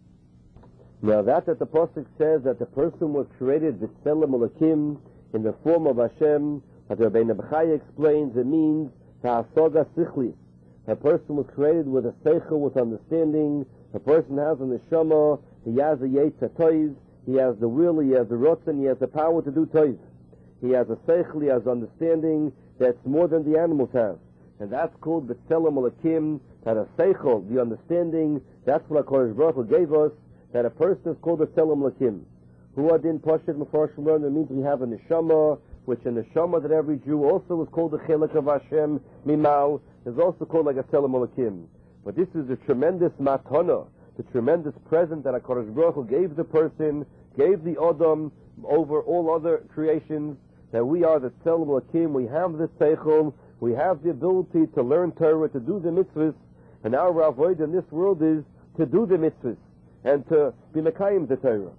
Now that the Pasuk says that the person was created v'tzelem Elokim in the form of Hashem, that Rabbeinu Bechaya explains, it means ta'asoga sichlis. A person was created with a seichel, with understanding. A person has a neshama, he has a yetzer toiv, he has the will, he has the rotzen, he has the power to do toiv. He has a seichel, he has understanding that's more than the animals have. And that's called B'Tselem Elokim, that a seichel, the understanding, that's what HaKadosh Baruch Hu gave us, that a person is called B'Tselem Elokim. Who adin Poshet Mefarshim learn, it means we have a neshama, which a neshama that every Jew also is called the Chelek of Hashem, Mimau, is also called like a Tselem Elokim. But this is a tremendous matana, the tremendous present that HaKadosh Baruch Hu gave the person, gave the Adam over all other creations, that we are the Tselem Elokim, we have the Seichel, we have the ability to learn Torah, to do the mitzvahs, and our avoid in this world is to do the mitzvahs, and to be Mekayim the Torah.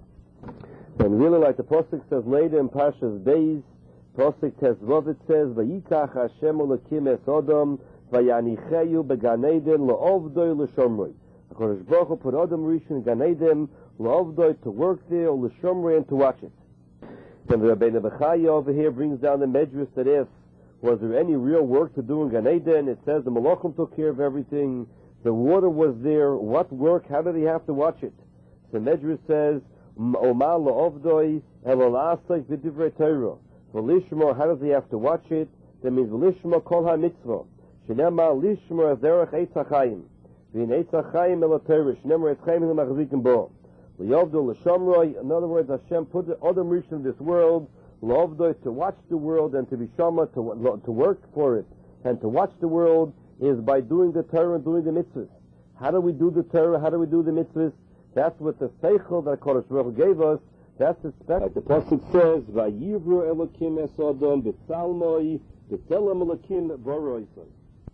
And really like the Pasuk says later in Parshas Beis, Pasuk Tezvav it says, Vayikach Hashem Elokim es Adam, Vayanicheyu began Eden la'ovdoi l'shomroi. HaKadosh Baruch Hu put Adam Rishon in Gan Eden la'ovdoi to work there, or l'shomroi, and to watch it. Then the Rabbeinu Bechaya over here brings down the Medrash that asks, was there any real work to do in Gan Eden? It says the Malachim took care of everything. The water was there. What work? How did he have to watch it? The Medrash says, Omar la'ovdoi elala'asek v'divrei Torah. V'lishmo, how does he have to watch it? That means v'lishmo kol ha-mitzvah. Shenema lishmo derech eitz ha'chaim. V'in eitz ha'chaim el ha-Torah. Shenema eitz ha'chaim el machzikim bo. L'yovdo l'shomroi. In other words, Hashem put the Adam Rishon in this world, l'ovdoi, to watch the world and to be shama, to work for it. And to watch the world is by doing the Torah and doing the mitzvahs. How do we do the Torah? How do we do the mitzvahs? That's what the seichel that HaKadosh Baruch Hu gave us. That's the special. Like the Pasuk says, Vayivru Elokim es Adam b'tzalmoi b'tzelem Elokim b'oroisoi.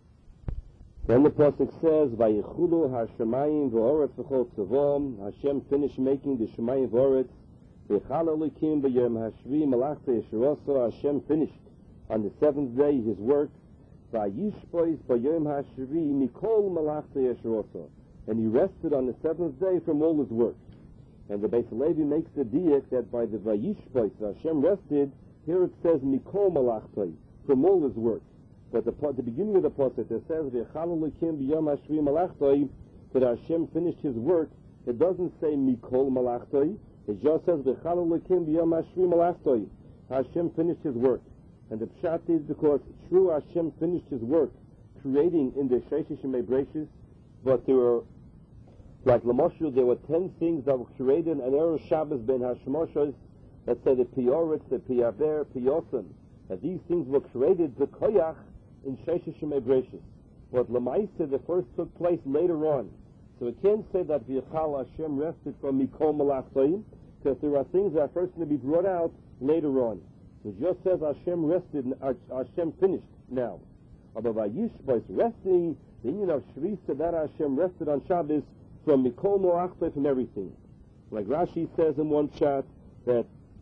Then the Pasuk says, Vayichulu ha'shamayim v'oretz v'chol tzavom. Hashem finished making the Shemayim v'oretz. V'chal Elokim b'yom hashvi malachta yeshuroso. Hashem finished on the 7th day his work. Vayishpois b'yom hashvi mikol malachta yeshuroso. And he rested on the 7th day from all his work. And the Beis Levi makes the diak that by the Vayishpois, Hashem rested, here it says mikol malachtoi, from all his work. But the beginning of the pasuk it says V'chal Elokim b'yom hashvi malachtoi, that Hashem finished his work. It doesn't say mikol malachtoi. It just says V'chal Elokim b'yom hashvi malachtoi. Hashem finished his work. And the pshat is because true Hashem finished his work, creating in the Sheish Shemei Breishis, but there were, like Lamoshu, there were 10 things that were created, and Erev Shabbos ben Hashmoshos, let's say the Pioritz, the Piaber, Piosim, that these things were created, the Koyach, in Sheish Shemei Breishis. But Lamaisa, the first took place later on. So we can't say that V'chal Hashem rested from Mikol Malachtoim, because there are things that are first going to be brought out later on. So it just says Hashem rested, Hashem finished now. But by Yishbos resting, the union of Shrisa, that Hashem rested on Shabbos from Mikol Malachtoim, from everything. Like Rashi says in one chat that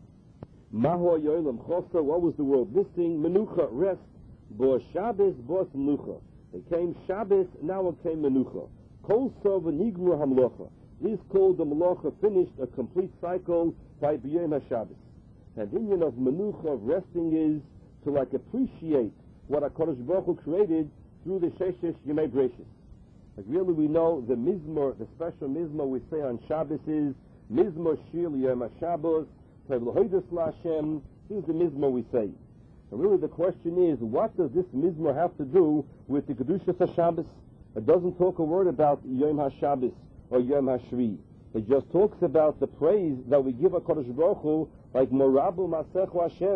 Maho Yoilam Chosa, what was the world missing? Menucha, rest. Bo Shabbos, Bos Menucha. It came Shabbos, now it came Menucha. Kol Sova Nigru HaMlocha. This called the Melacha finished, a complete cycle by B'yom HaShabbos. And the union of Menucha, of resting, is to like appreciate what HaKadosh Baruch Hu created through the Sheshesh Yemei Breishis. Like really we know the Mizmor, the special Mizmor we say on Shabbos is Mizmor Shir Yom HaShabbos, Tev L'Hoidos LaHashem. This is the Mizmor we say. And really the question is, what does this Mizmor have to do with the Kedushas HaShabbos? It doesn't talk a word about Yom HaShabbos or Yom HaShvi. It just talks about the praise that we give HaKadosh Baruch Hu, like Morabu Masechu Hashem.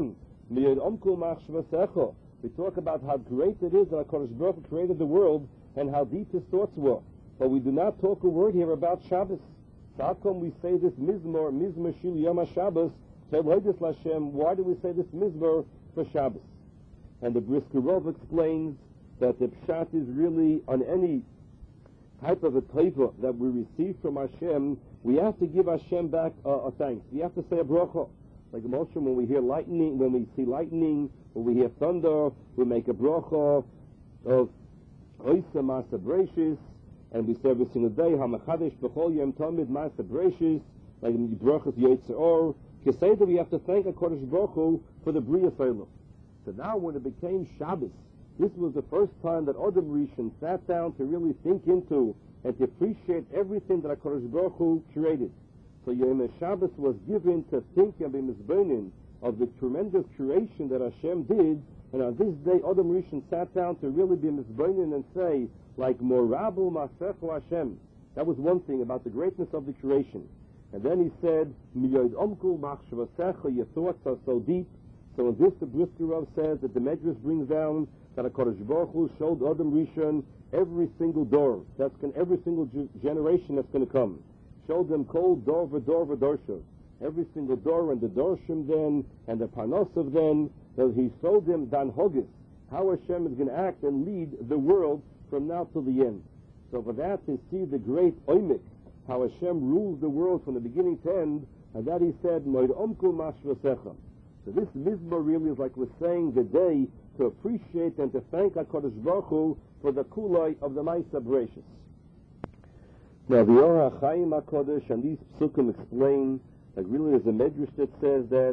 We talk about how great it is that HaKadosh Baruch Hu created the world and how deep his thoughts were. But we do not talk a word here about Shabbos. So how come we say this Mizmor Shil Yom HaShabbos, Lashem? Why do we say this Mizmor for Shabbos? And the Brisker Rov explains that the Pshat is really on any type of a taiva that we receive from Hashem, we have to give Hashem back a thanks. We have to say a bracha. Like Moshe, when we hear lightning, when we see lightning, when we hear thunder, we make a bracha of Oisa Masa Breshis, and we say every single day, HaMachadesh B'chol Yom Tamid Masa Breshis, like the brachas Yetzer Or. Keseda, we have to thank HaKadosh Baruch Hu for the Bria Seilah. So now when it became Shabbos, this was the first time that Adam Rishon sat down to really think into and to appreciate everything that HaKadosh Baruch Hu created. So Yom Shabbos was given to think and be mizbeinin of the tremendous creation that Hashem did, and on this day Adam Rishon sat down to really be mizbeinin and say, like Morabu Masechu Hashem. That was one thing about the greatness of the creation. And then he said, Miyod Omkul Machshavasecha, your thoughts are so deep. So in this, the Brisker Rav says that the Medrash brings down that HaKadosh Baruch Hu showed Adam Rishon every single door, every single generation that's going to come. Showed them Kol Dor V'Dor V'Dorshav, every single door and the Dorshim then, and the Parnosav then, that he showed them Dan Hogis, how Hashem is going to act and lead the world from now till the end. So for that to see the great Oimik, how Hashem rules the world from the beginning to end, and that he said, Moed Omku Mashvasecha. So this Mizmor really is like we're saying the day to appreciate and to thank HaKadosh Baruch Hu for the kulai of the Maisa Bereshis. Now the Or HaChaim HaKadosh and these psukim explain that really there's a medrash that says that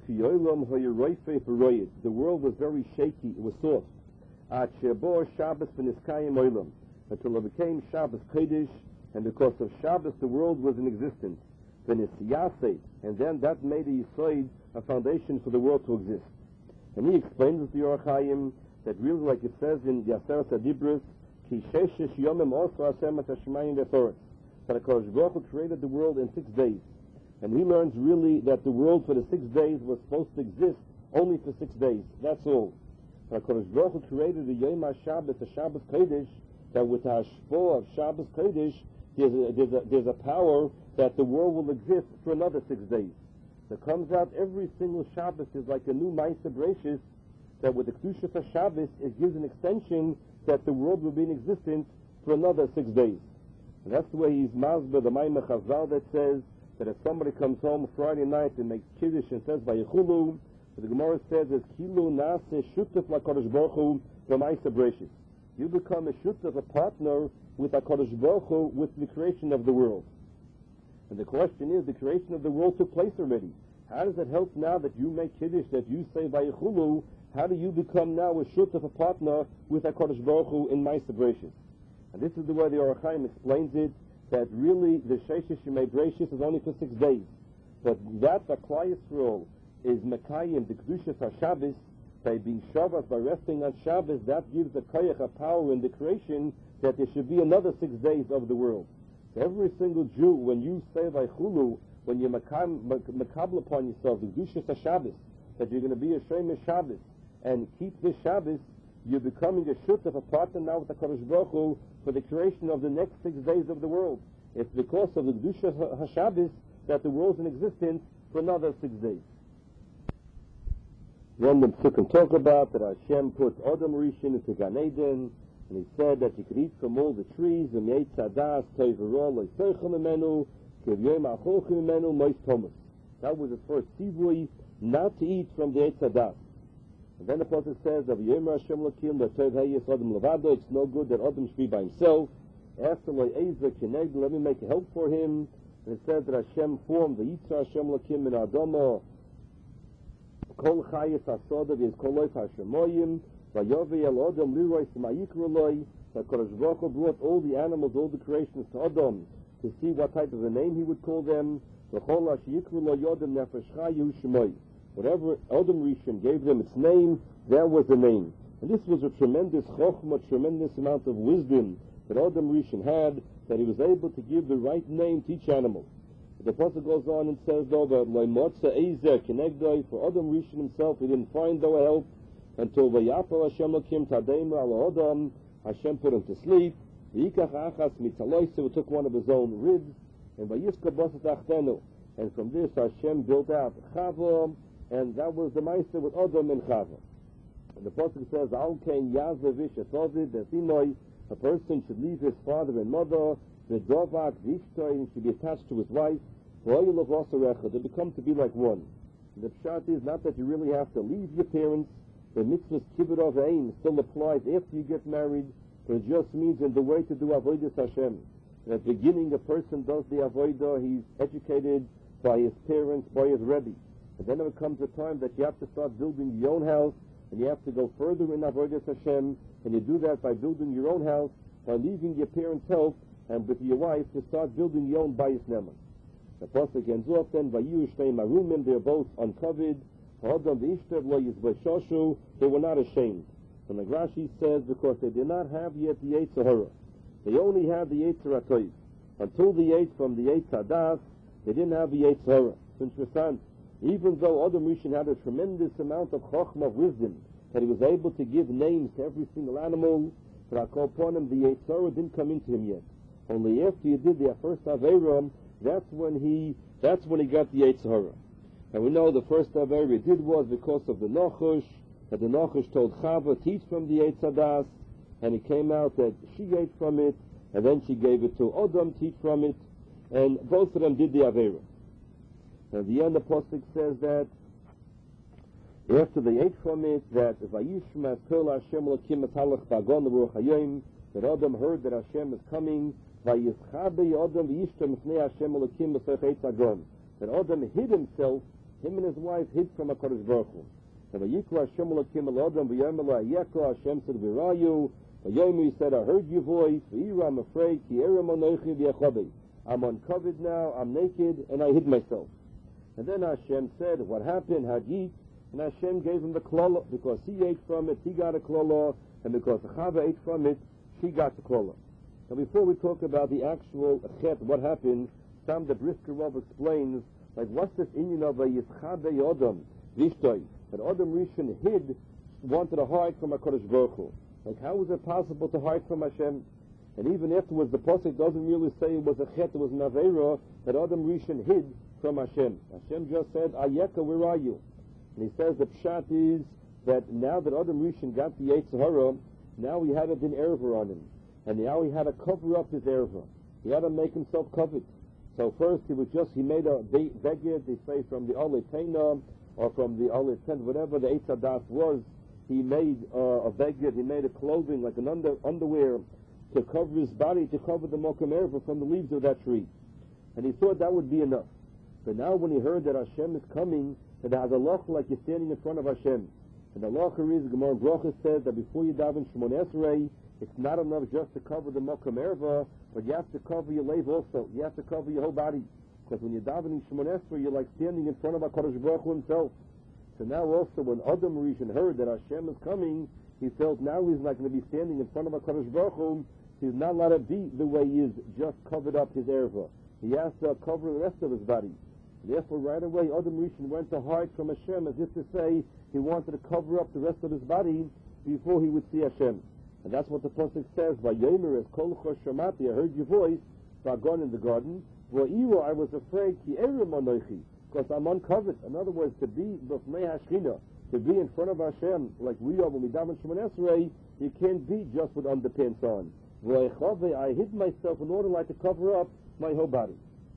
the world was very shaky, it was soft. Shabbos until it became Shabbos Kodesh, and because of Shabbos the world was in existence. And then that made a foundation for the world to exist. And he explains with the Or HaChaim that really, like it says in the Aseret HaDibros, Ki Sheshesh Yomim also Hashem et Hashemayim V'Toretz, that HaKadosh Baruch Hu created the world in 6 days. And he learns really that the world for the 6 days was supposed to exist only for 6 days. That's all. HaKadosh Baruch Hu created the Yom HaShabbos, the Shabbos Kodesh, that with the Hashpah of Shabbos Kodesh, there's a power that the world will exist for another 6 days. That comes out every single Shabbos is like a new Maisa Bereshis, that with the Kedusha for Shabbos, it gives an extension that the world will be in existence for another 6 days. And that's the way he's Masber, the Maimah Chazal, that says that if somebody comes home Friday night and makes Kiddush and says Vayichulu, the Gemara says is Kilu Nase Shutef LaKadosh Baruch Hu V'Maisa Bereshis. You become a Shutef, a partner with HaKadosh Baruch Hu with the creation of the world. And the question is, the creation of the world took place already. How does it help now that you make Kiddush, that you say Vayichulu? How do you become now a Shutef, a partner with HaKadosh Baruch Hu in Maisa Bereshis? And this is the way the Or HaChaim explains it, that really the Sheshesh Yemei Bereshis is only for 6 days. But that the Klal Yisrael is Mekayim, the Kedusha HaShabbos, by being Shabbos, by resting on Shabbos, that gives a koyach, a power in the creation, that there should be another 6 days of the world. So every single Jew, when you say Vaychulu, when you makabel upon yourself, the Kedusha HaShabbos, that you're going to be a Shemesh Shabbos, and keep this Shabbos, you're becoming a Shutef, a partner now with the HaKadosh Baruch Hu for the creation of the next 6 days of the world. It's because of the Kedusha HaShabbos that the world's in existence for another 6 days. Then the Psukim talk about that Hashem put Adam Rishon into Gan Eden, and he said that you could eat from all the trees, and Yeit Tzadas, Toiverol, Loiseichel Mimenu, Kivyom Achochem Mimenu, Mois Thomas. That was his first tzivui, not to eat from the Yeit Tzadas. And then the Prophet says, of Yomer Hashem Lakim, that Tov Hayes Adam Levado, it's no good that Adam should be by himself. After Loi Ezra Kineg, let me make a help for him. And it says that Hashem formed the Yitzhak Hashem Lakim in Adama, Kol Chayes HaSoda, V'ez Kol Loif HaShemoyim, V'yovi El Adam Liroy S'mayikru Loi, that Kodesh Baruch Hu brought all the animals, all the creations to Adam, to see what type of a name he would call them. V'chol HaShiyikru Loi Yodem Nefesh Chayu Shemoy. Whatever Adam Rishon gave them its name, that was the name. And this was a tremendous chokhmah, tremendous amount of wisdom that Adam Rishon had, that he was able to give the right name to each animal. The Pasuk goes on and says, though, that Loimotza Ezer Kenegdoi, for Adam Rishon himself, he didn't find no help until Vayapar Hashem Lakim Tadema Ala Adam, Hashem put him to sleep. V'yikach Achas Mitzaloisu, took one of his own ribs, and Vayiska Bosat Achtenu. And from this Hashem built out Chava, and that was the Meister with Adam and Chava. And the Pasuk says, Al Ken Yazavish Atovid, Besinoi, a person should leave his father and mother, the Dovak, the Ishtoi, and should be attached to his wife, they become to be like one. The pshat is not that you really have to leave your parents. The mitzvah's kibbut of aim still applies after you get married, but it just means in the way to do avodas Hashem. And at the beginning, a person does the avodah, he's educated by his parents, by his rebbe. And then there comes a time that you have to start building your own house, and you have to go further in avodas Hashem, and you do that by building your own house, by leaving your parents' help, and with your wife to start building your own bayis neman. The Pasuk ends off then, Vayu Shtei Marumim, they are both uncovered. Ha'adam v'ishtav lo yizvashoshu, they were not ashamed. And like Rashi says, because they did not have yet the Yetzer Hara. They only had the Yetzer HaTov. Until they ate from the Yetzer Hadas, they didn't have the Yetzer Hara. It's interesting. Even though Adam Rishon had a tremendous amount of chokhmah, of wisdom, that he was able to give names to every single animal, but I call upon him, the Yetzer Hara didn't come into him yet. Only after he did the first Averam, that's when he got the Yetzer Hara. And we know the first Avera he did was because of the Nachush, that the Nachush told Chava, teach from the Yetzer Hadas, and it came out that she ate from it, and then she gave it to Adam, teach from it, and both of them did the Avera. And at the end the Pasuk says that after they ate from it, that Vayishma Kol Hashem Lakim Etalach Bagon Ruach Hayom, that Adam heard that Hashem is coming, Vayischabe Adam V'yishtam Fnei Hashem Lakim B'Sech Eitz Hagon, that Adam hid himself, him and his wife hid from HaKadosh Baruch Hu. And Vayikra Hashem Lakim El Adam V'yom Ela Yekra, Hashem said V'rayu, V'yom he said, I heard your voice, V'ira, I'm afraid, Ki Eram Anochi V'yachabe, I'm uncovered now, I'm naked, and I hid myself. And then Hashem said, what happened? Hagit. And Hashem gave him the klala, because he ate from it, he got a klala, and because Chava ate from it, she got the klala. Now before we talk about the actual chet, what happened, Sam the Brisker Rav explains, like what's this inyan of a Yischabe Adam, Vishtoi, that Adam Rishon wanted to hide from HaKadosh Baruch Hu. Like how was it possible to hide from Hashem? And even afterwards, the Pasuk doesn't really say it was a chet, it was an avera, that Adam Rishon hid from Hashem. Hashem just said, Ayeka, where are you? And he says the pshat is that now that Adam Rishon got the Yetzer Hara, now he had a din erva on him. And now he had to cover up his erva. He had to make himself covered. So first he made a beged, they say from the Oleh Teina, or from the Oleh Ten, whatever the Eitz Hadas was, he made a beged, he made a clothing, like an underwear, to cover his body, to cover the Mokum erva from the leaves of that tree. And he thought that would be enough. But now when he heard that Hashem is coming, that there has a loch like you're standing in front of Hashem. And the loch is, Gemara Brocha says that before you daven Shemon Esrei, it's not enough just to cover the Mokum erva, but you have to cover your lave also. You have to cover your whole body. Because when you're davening Shemon Esrei, you're like standing in front of HaKadosh Baruch Hu himself. So now also when Adam Rishon heard that Hashem is coming, he felt now he's not going to be standing in front of HaKadosh Baruch Hu. He's not allowed to be the way he is, just covered up his erva. He has to cover the rest of his body. Therefore, right away, Adam Rishon went to hide from Hashem, as if to say he wanted to cover up the rest of his body before he would see Hashem. And that's what the Pasuk says, Vayomer es kol choshamati, I heard your voice, Vagon in the garden, V'iro, I was afraid, Ki erim anoichi, because I'm uncovered. In other words, to be b'fnei hashchina, to be in front of Hashem, like we are when we daven Shemon Esrei, you can't be just with underpants on. V'echave, I hid myself in order like to cover up my whole body.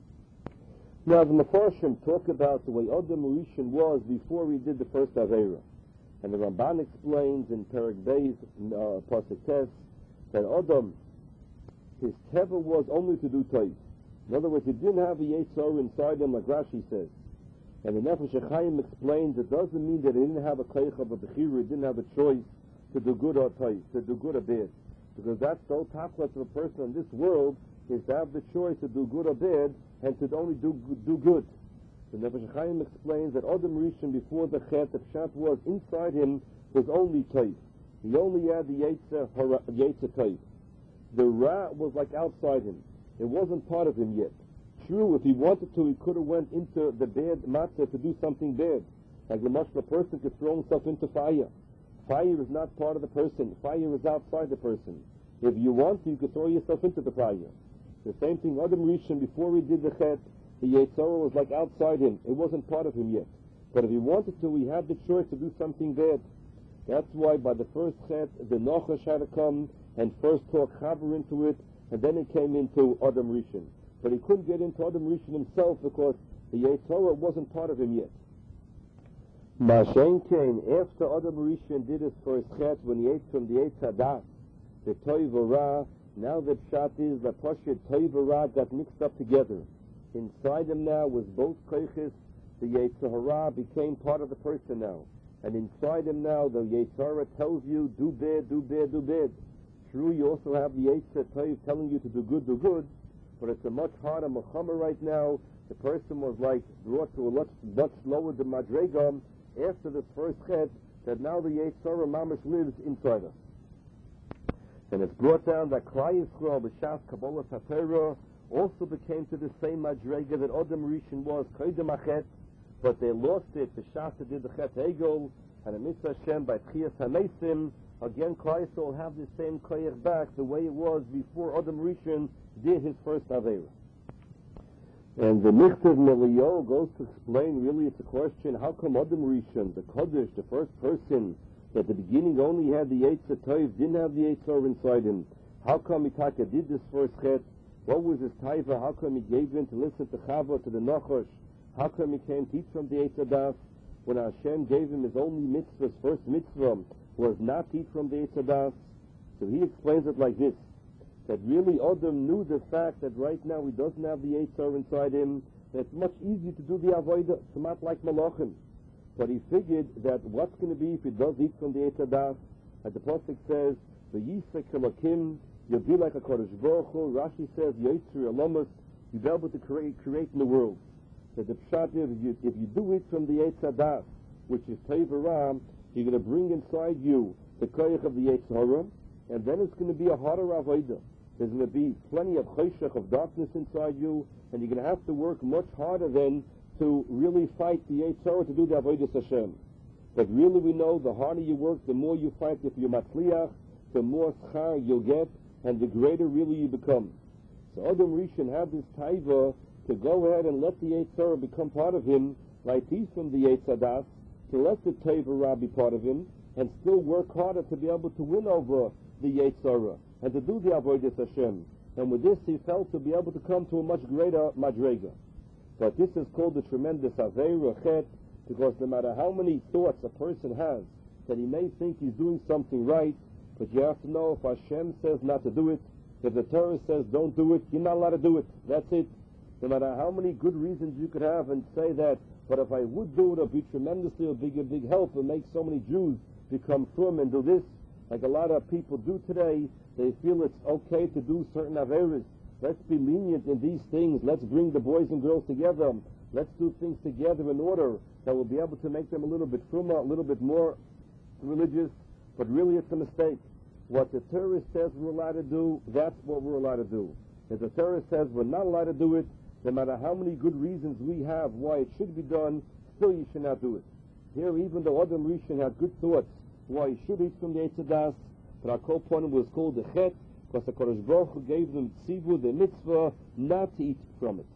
Now the Mefarshim talk about the way Adam Rishon was before he did the first Avera. And the Ramban explains in Perek Beis, Pasuk Tes, that Adam, his teva was only to do tois. In other words, he didn't have a Yetzer Hara inside him, like Rashi says. And the Nefesh HaChaim explains it doesn't mean that he didn't have a koich of a bechira, he didn't have a choice to do good or tois, to do good or bad. Because that's the tachlis of a person in this world, is to have the choice to do good or bad, and to only do good. The Nefesh HaChaim explains that Adam Rishon before the Chet, the Pshat was inside him was only Toif. He only had the Yetzer Toif. The Ra was like outside him. It wasn't part of him yet. true, if he wanted to, he could have went into the bad matzah to do something bad. Like the muscle person could throw himself into fire. Fire is not part of the person. Fire is outside the person. If you want to, you could throw yourself into the fire. The same thing, Adam Rishon, before he did the chet, the Yetzirah was like outside him. It wasn't part of him yet. But if he wanted to, he had the choice to do something bad. That's why by the first chet, the Nachash had to come and first talk Chaver into it, and then it came into Adam Rishon. But he couldn't get into Adam Rishon himself because the Yetzirah wasn't part of him yet. Mashen came after Adam Rishon did his first chet when he ate from the Eitz Hadas, the Toiv Ra. Now the pshat is that Pasha Toiv Ra got mixed up together. Inside him now was both koiches. The Yetzirah became part of the person now. And inside him now, the Yetzirah tells you, do bad, do bad, do bad. True, you also have the Eitz Toiv telling you to do good, but it's a much harder Muhammad right now. The person was like brought to a much lower the Madrega after this first chet, that now the Yetzirah Mamash lives inside us. And it's brought down that Klal Yisrael, B'Shas Kabbalah Tapera, also became to the same Madrega that Adam Rishon was, Koydem HaChet, but they lost it. B'Shas did the Chet Egel, and a Mitzvah Hashem by Tchias HaMeisim. Again, Klal Yisrael will have the same Koyach back the way it was before Adam Rishon did his first Aveira. And the Michtav Meliyahu goes to explain, really it's a question, how come Adam Rishon, the Kodesh, the first person, that at the beginning only had the Eitz Toiv, didn't have the Eitzor inside him? How come Itaka did this first chet? What was his taiva? How come he gave in to listen to Chava, to the Nachash? How come he came to eat from the Eitz Hadas? When Hashem gave him his only mitzvah, his first mitzvah, was not to eat from the Eitz Hadas? So he explains it like this, that really Adam knew the fact that right now he doesn't have the Eitzor inside him, that it's much easier to do the Avodah, it's not like Malachim. But he figured that what's going to be if he does eat from the Eitz Hadas? As the Pasuk says, V'yisek Elokim, you'll be like a Kodesh Baruch Hu. Rashi says, Yitzri Alamas, you'll be able to create in the world. That the pshat is, if you do eat from the Eitz Hadas, which is Teivarah, you're going to bring inside you the koyach of the Eitz Hara, and then it's going to be a harder Avodah. There's going to be plenty of choshech, of darkness inside you, and you're going to have to work much harder then to really fight the Eitz Hara to do the Avodah Hashem. But really we know the harder you work, the more you fight. If you're matzliach, the more schar you'll get, and the greater really you become. So Adam Rishon had this taiva to go ahead and let the Eitz Hara become part of him, like he's from the Eitz Hadas, to let the Teivarah be part of him, and still work harder to be able to win over the Eitz Hara, and to do the Avodas Hashem. And with this he felt to be able to come to a much greater Madrega. But this is called the tremendous Aveira Chet, because no matter how many thoughts a person has, that he may think he's doing something right, but you have to know if Hashem says not to do it, if the Torah says don't do it, you're not allowed to do it. That's it. No matter how many good reasons you could have and say that, but if I would do it, it would be tremendously a big help and make so many Jews become frum and do this, like a lot of people do today. They feel it's okay to do certain averas. Let's be lenient in these things. Let's bring the boys and girls together. Let's do things together in order that will be able to make them a little bit fruma, a little bit more religious. But really it's a mistake. What the Torah says we're allowed to do, that's what we're allowed to do. If the Torah says we're not allowed to do it, no matter how many good reasons we have why it should be done, still you should not do it. Here, even though Adam Rishon had good thoughts why he should eat from the Eitz Hadas, but our co-point was called the Chet, because the Kodesh Baruch Hu gave them tzivu, the mitzvah, not to eat from it.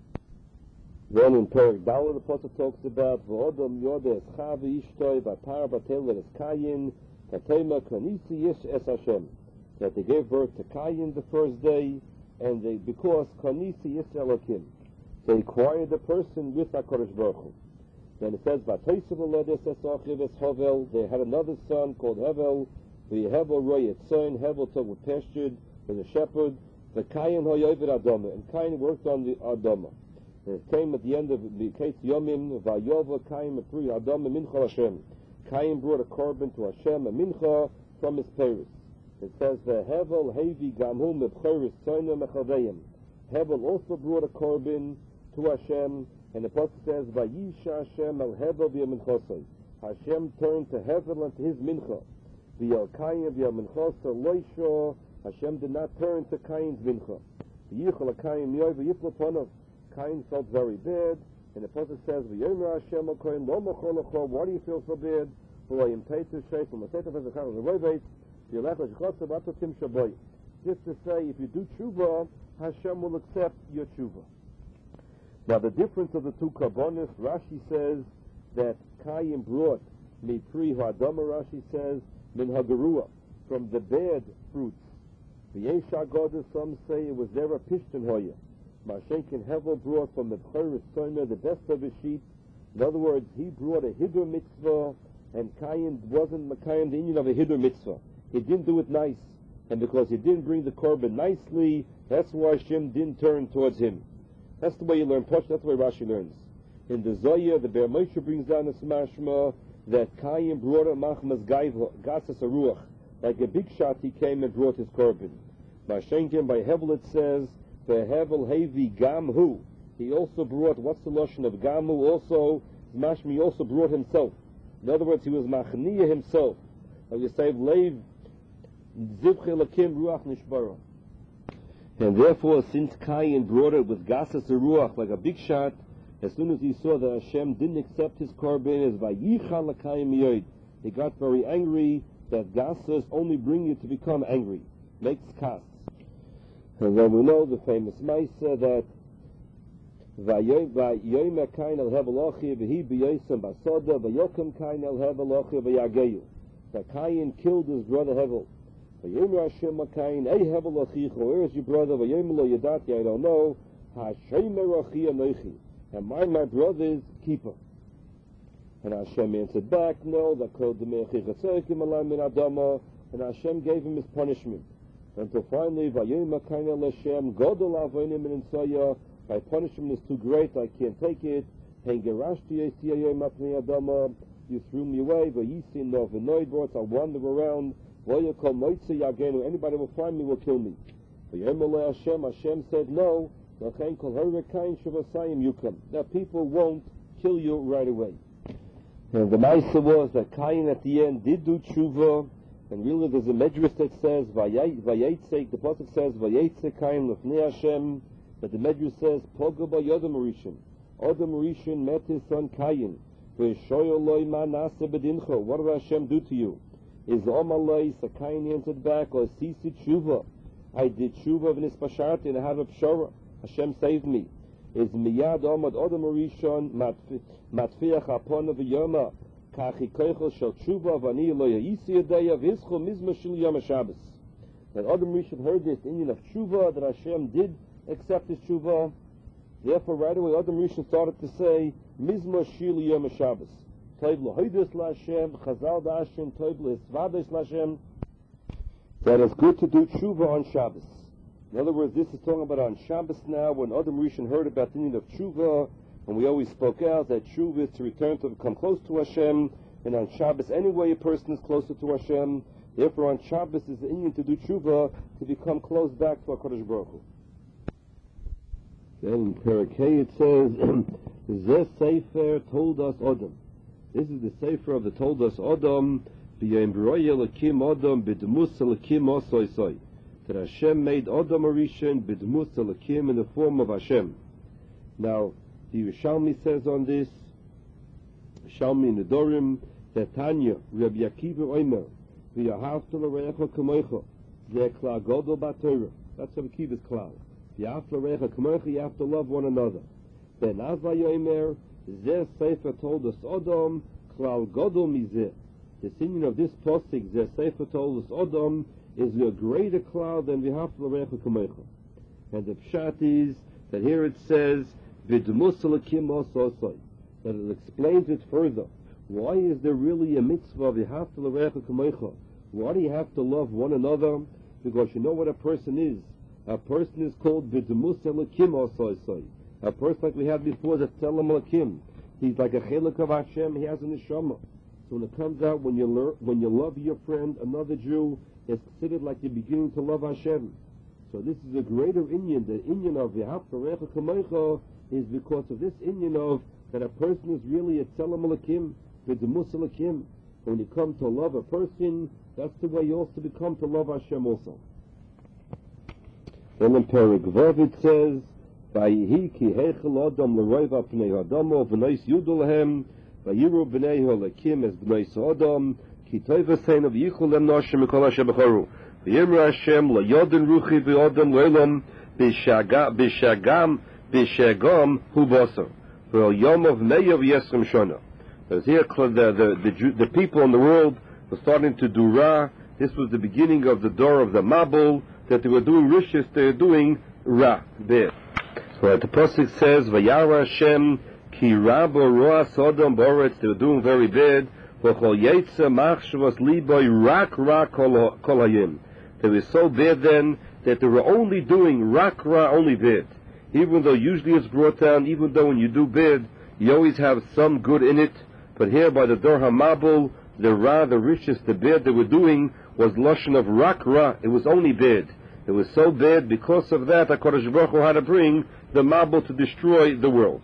Then in Perek Dalet, the Apostle talks about V'odom Yodeh Escha V'ishtoi B'apar B'tel Es Kayin Katema Kanisi Yish Es Hashem, that they gave birth to Kayin the first day, and because Kanisi Yish Elokim, they acquired the person with HaKadosh Baruch Hu. Then it says, V'atoysev Olodes Es Achiv Es Havel, they had another son called Hevel, V'yehevel Roy Etzoin, Hevel took with pastured, was a shepherd, V'kayin Hoyovid Adama, and Kayin worked on the Adama. And it came at the end of the Keitz Yomim, V'ayova Kayin Mepri Adama Mincha Hashem. Kayin brought a korban to Hashem, a mincha from his parents. It says, Hevel Hevi Gamhu Mepcheris Tzoina Mechaveyim. Hevel also brought a korban to Hashem, and the Apostle says, Vayisha Hashem El Hevel V'yaminchosai. Hashem turned to Hevel and to his mincha. V'yal Kayin V'yaminchosai Loisho. Hashem did not turn to Kayin's mincha. V'yichol HaKayin Yoy V'yiflo Ponav. Cain felt very bad, and the Pasuk says, "V'yomer Hashem al Cain lo mochol lecho." Why do you feel so bad? Just to say, if you do tshuva, Hashem will accept your tshuva. Now, the difference of the two karbonis, Rashi says that Cain brought mipri ha'adama. Rashi says min hagarua, from the bad fruits. The Yesha Goda, some say it was never pishtin hoya. Mashenkin Hevel brought from the B'choris Somer, the best of his sheep. In other words, he brought a Hidur mitzvah, and Cain wasn't Makayim the union of a Hidur mitzvah. He didn't do it nice. And because he didn't bring the korban nicely, that's why Hashem didn't turn towards him. That's the way you learn Posh, that's the way Rashi learns. In the Zoya, the Be'er Moshe brings down the Smashma that Cain brought a Machmas Gasas Aruach. Like a big shot, he came and brought his korban. Mashenkin, by Hevel it says, Hevel Hevi Gamhu. He also brought, what's the lotion of Gamu? Also, Mashmi also brought himself. In other words, he was Machniya himself. Like you say, Leiv Zivche Lakim Ruach Nishbara. And therefore, since Cain brought it with Gasas Ruach, like a big shot, as soon as he saw that Hashem didn't accept his korban, as Vayichal L'Kayim Yoid, he got very angry that Gasas only bring you to become angry. Makes kas. And then we know the famous Maisa that Vayomer Cain el Hevel Ochi v'hi b'yosem basoda v'yokem Cain el Hevel Ochi v'yageyu. That Cain killed his brother Hevel. Vayomer Hashem Cain, Ei Hevel Ochicha, where is your brother? Vayomer lo yadati, I don't know. Hashemer Ochi anochi, and my brother's keeper. And Hashem answered back, no, that called the Mechicha Tzorikim Alam min Adama, and Hashem gave him his punishment. Until finally, Vayomer Cain el Hashem, Godol Avonim min Insoya, my punishment is too great, I can't take it. You threw me away, I'll wander around. Anybody will find me will kill me. Hashem said, no, now people won't kill you right away. And the Maisa was that Cain at the end did do tshuva, and really there's a medrash that says, the Pasuk says, Vayetze Cain lefnei Hashem, but the Medrash says, Poga ba Yodam Rishon. Odam Rishon met his son Cain. What did Hashem do to you? Is Omalai, so Cain answered back, or Sisi Tshuva. I did Tshuva v'nis Pasharti, and I have a Pshara. Hashem saved me. Is Miyad Omad Odam Rishon, Matfiach Apona v'yoma, Kachi Koichel Shal Tshuva, Vani Lo Yisi Yadeya, V'ischo Mizma Shil Yom HaShabbos. That Odam Rishon heard this Indian of Tshuva, that Hashem did accept his tshuva. Therefore, right away, Adam Rishon started to say, Mizma Shil Yom HaShabbos. Toiv L'Hoidus L'Hashem, Chazal D'Hashem, Toiv L'Esvadus L'Hashem. That it's good to do tshuva on Shabbos. In other words, this is talking about on Shabbos now, when Adam Rishon heard about the need of tshuva, and we always spoke out that tshuva is to return to become close to Hashem, and on Shabbos anyway a person is closer to Hashem. Therefore, on Shabbos is the Indian to do tshuva, to become close back to HaKadosh Baruch Hu. Then in Parakeh it says, Zeh Sefer told us Adam. This is the Sefer of the told us Adam, B'yem B'roya L'kim Adam, B'dmus L'kim Osoisoi. That Hashem made Adam Arishan, B'dmus L'kim, in the form of Hashem. Now, the Yerushalmi says on this, Yerushalmi Nedorim, that Tanya, Rabbi Akiva Omer, V'yahavta L'recha Kamoicha, Zeh Kla Godol B'Torah. That's Rabbi Akiva's klal. You have to love one another. Then Avayomer, Zeh Sefer told us Odom, Klal Godol Mizeh. The opinion of this posting, Zeh Sefer told us Odom, is a greater cloud than V'hafta L'Recha Kamecha. And the pshat is that here it says, V'dmus L'Kim Ososoi. That it explains it further. Why is there really a mitzvah of V'hafta L'Recha Kamecha? Why do you have to love one another? Because you know what a person is. A person is called B'dmus L'Kim Ososoi. A person like we had before is a Tzelem L'Kim. He's like a chelik of Hashem, he has a neshama. So when it comes out, when you love your friend, another Jew, it's considered like you're beginning to love Hashem. So this is a greater inyan. The inyan of V'hafta L'Recha Kamecha is because of this inyan of that a person is really a Tzelem L'Kim, B'dmus L'Kim. When you come to love a person, that's the way you also become to love Hashem also. Then in Perek Vav it says, Vayihi ki heichel Adam l'roiva pnei Adamo v'nois yudulhem vayiru b'nei holakim es b'nois Adam ki toivasein of yichulem noshim mikol asher b'choru v'yimra Hashem l'yodin ruchi v'odam l'olam b'shagam hu basar v'al yom of meya v'yesrim shona. As here the people in the world were starting to do Ra. This was the beginning of the door of the Mabul, that they were doing Rishis, they were doing Ra, bad. So the Pasuk says, Vayara Hashem ki rabo roa sodom boretz, they were doing very bad. V'chol yetza machshavos liboy rak kol hayim. They were so bad then that they were only doing rak ra, only bad. Even though usually it's brought down, even though when you do bad, you always have some good in it. But here by the Dor HaMabul, the Ra, the Rishis, the bad they were doing was Lashon of rak ra. It was only bad. It was so bad, because of that, HaKadosh Baruch Hu had to bring the Mabul to destroy the world.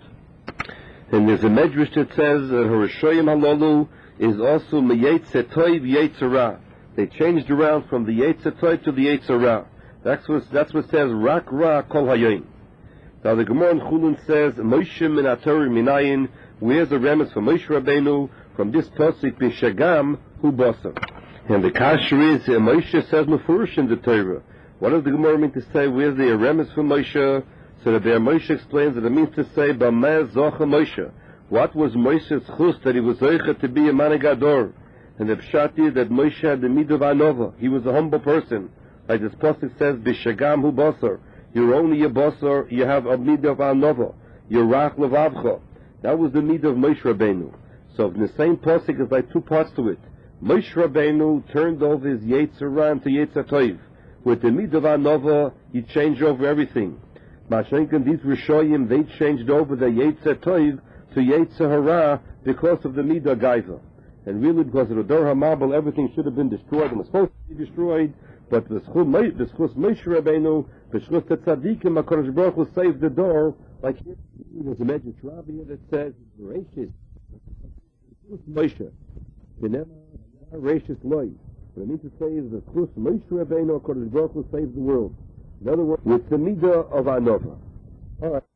And there's a Medrash that says that Harashoyim Halalu is also Meyetze Toiv Yetze Ra. They changed around from the Yetze Toiv to the Yetze Ra. That's what says rak ra kol hayim. Now the Gemara in Chulun says Moshe min Atori minayin. Where's the remes for Moshe Rabbeinu? From this pasuk b'shagam hu basar. And the kasher is Moshe says mefurish in the Torah. What does the Gemara mean to say? Where's the remes for Moshe? So the Be'er Moshe explains that it means to say b'meh zocha Moshe. What was Moshe's chus that he was zocha to be a manigador? And the pshat is that Moshe had the midah of anova. He was a humble person. Like this pasuk says b'shagam hu basar. You're only a basar. You have a midah of anova. You're rach levavcha. That was the midah of Moshe Rabbeinu. So in the same pasuk is like two parts to it. Moshe Rabbeinu turned over his Yetzer Ra to Yetzer Toiv. With the midah of Anova, he changed over everything. Mashenkin, these Rishoyim, they changed over the Yetzer Toiv to Yetzer Hara because of the midah Gaiva. And really, because of the Dor HaMabul, everything should have been destroyed and was supposed to be destroyed. But the Schus Moshe Rabbeinu, the Schus Tzadikim, HaKadosh Baruch Hu saved the door. Like here, there's a Medrash Rabbi here that says, Rashis, Moshe, Rashis Loi. What I mean to say is the Schus Moshe Rabbeinu, HaKadosh Baruch Hu saved the world. In other words, with the midah of Anova. All right.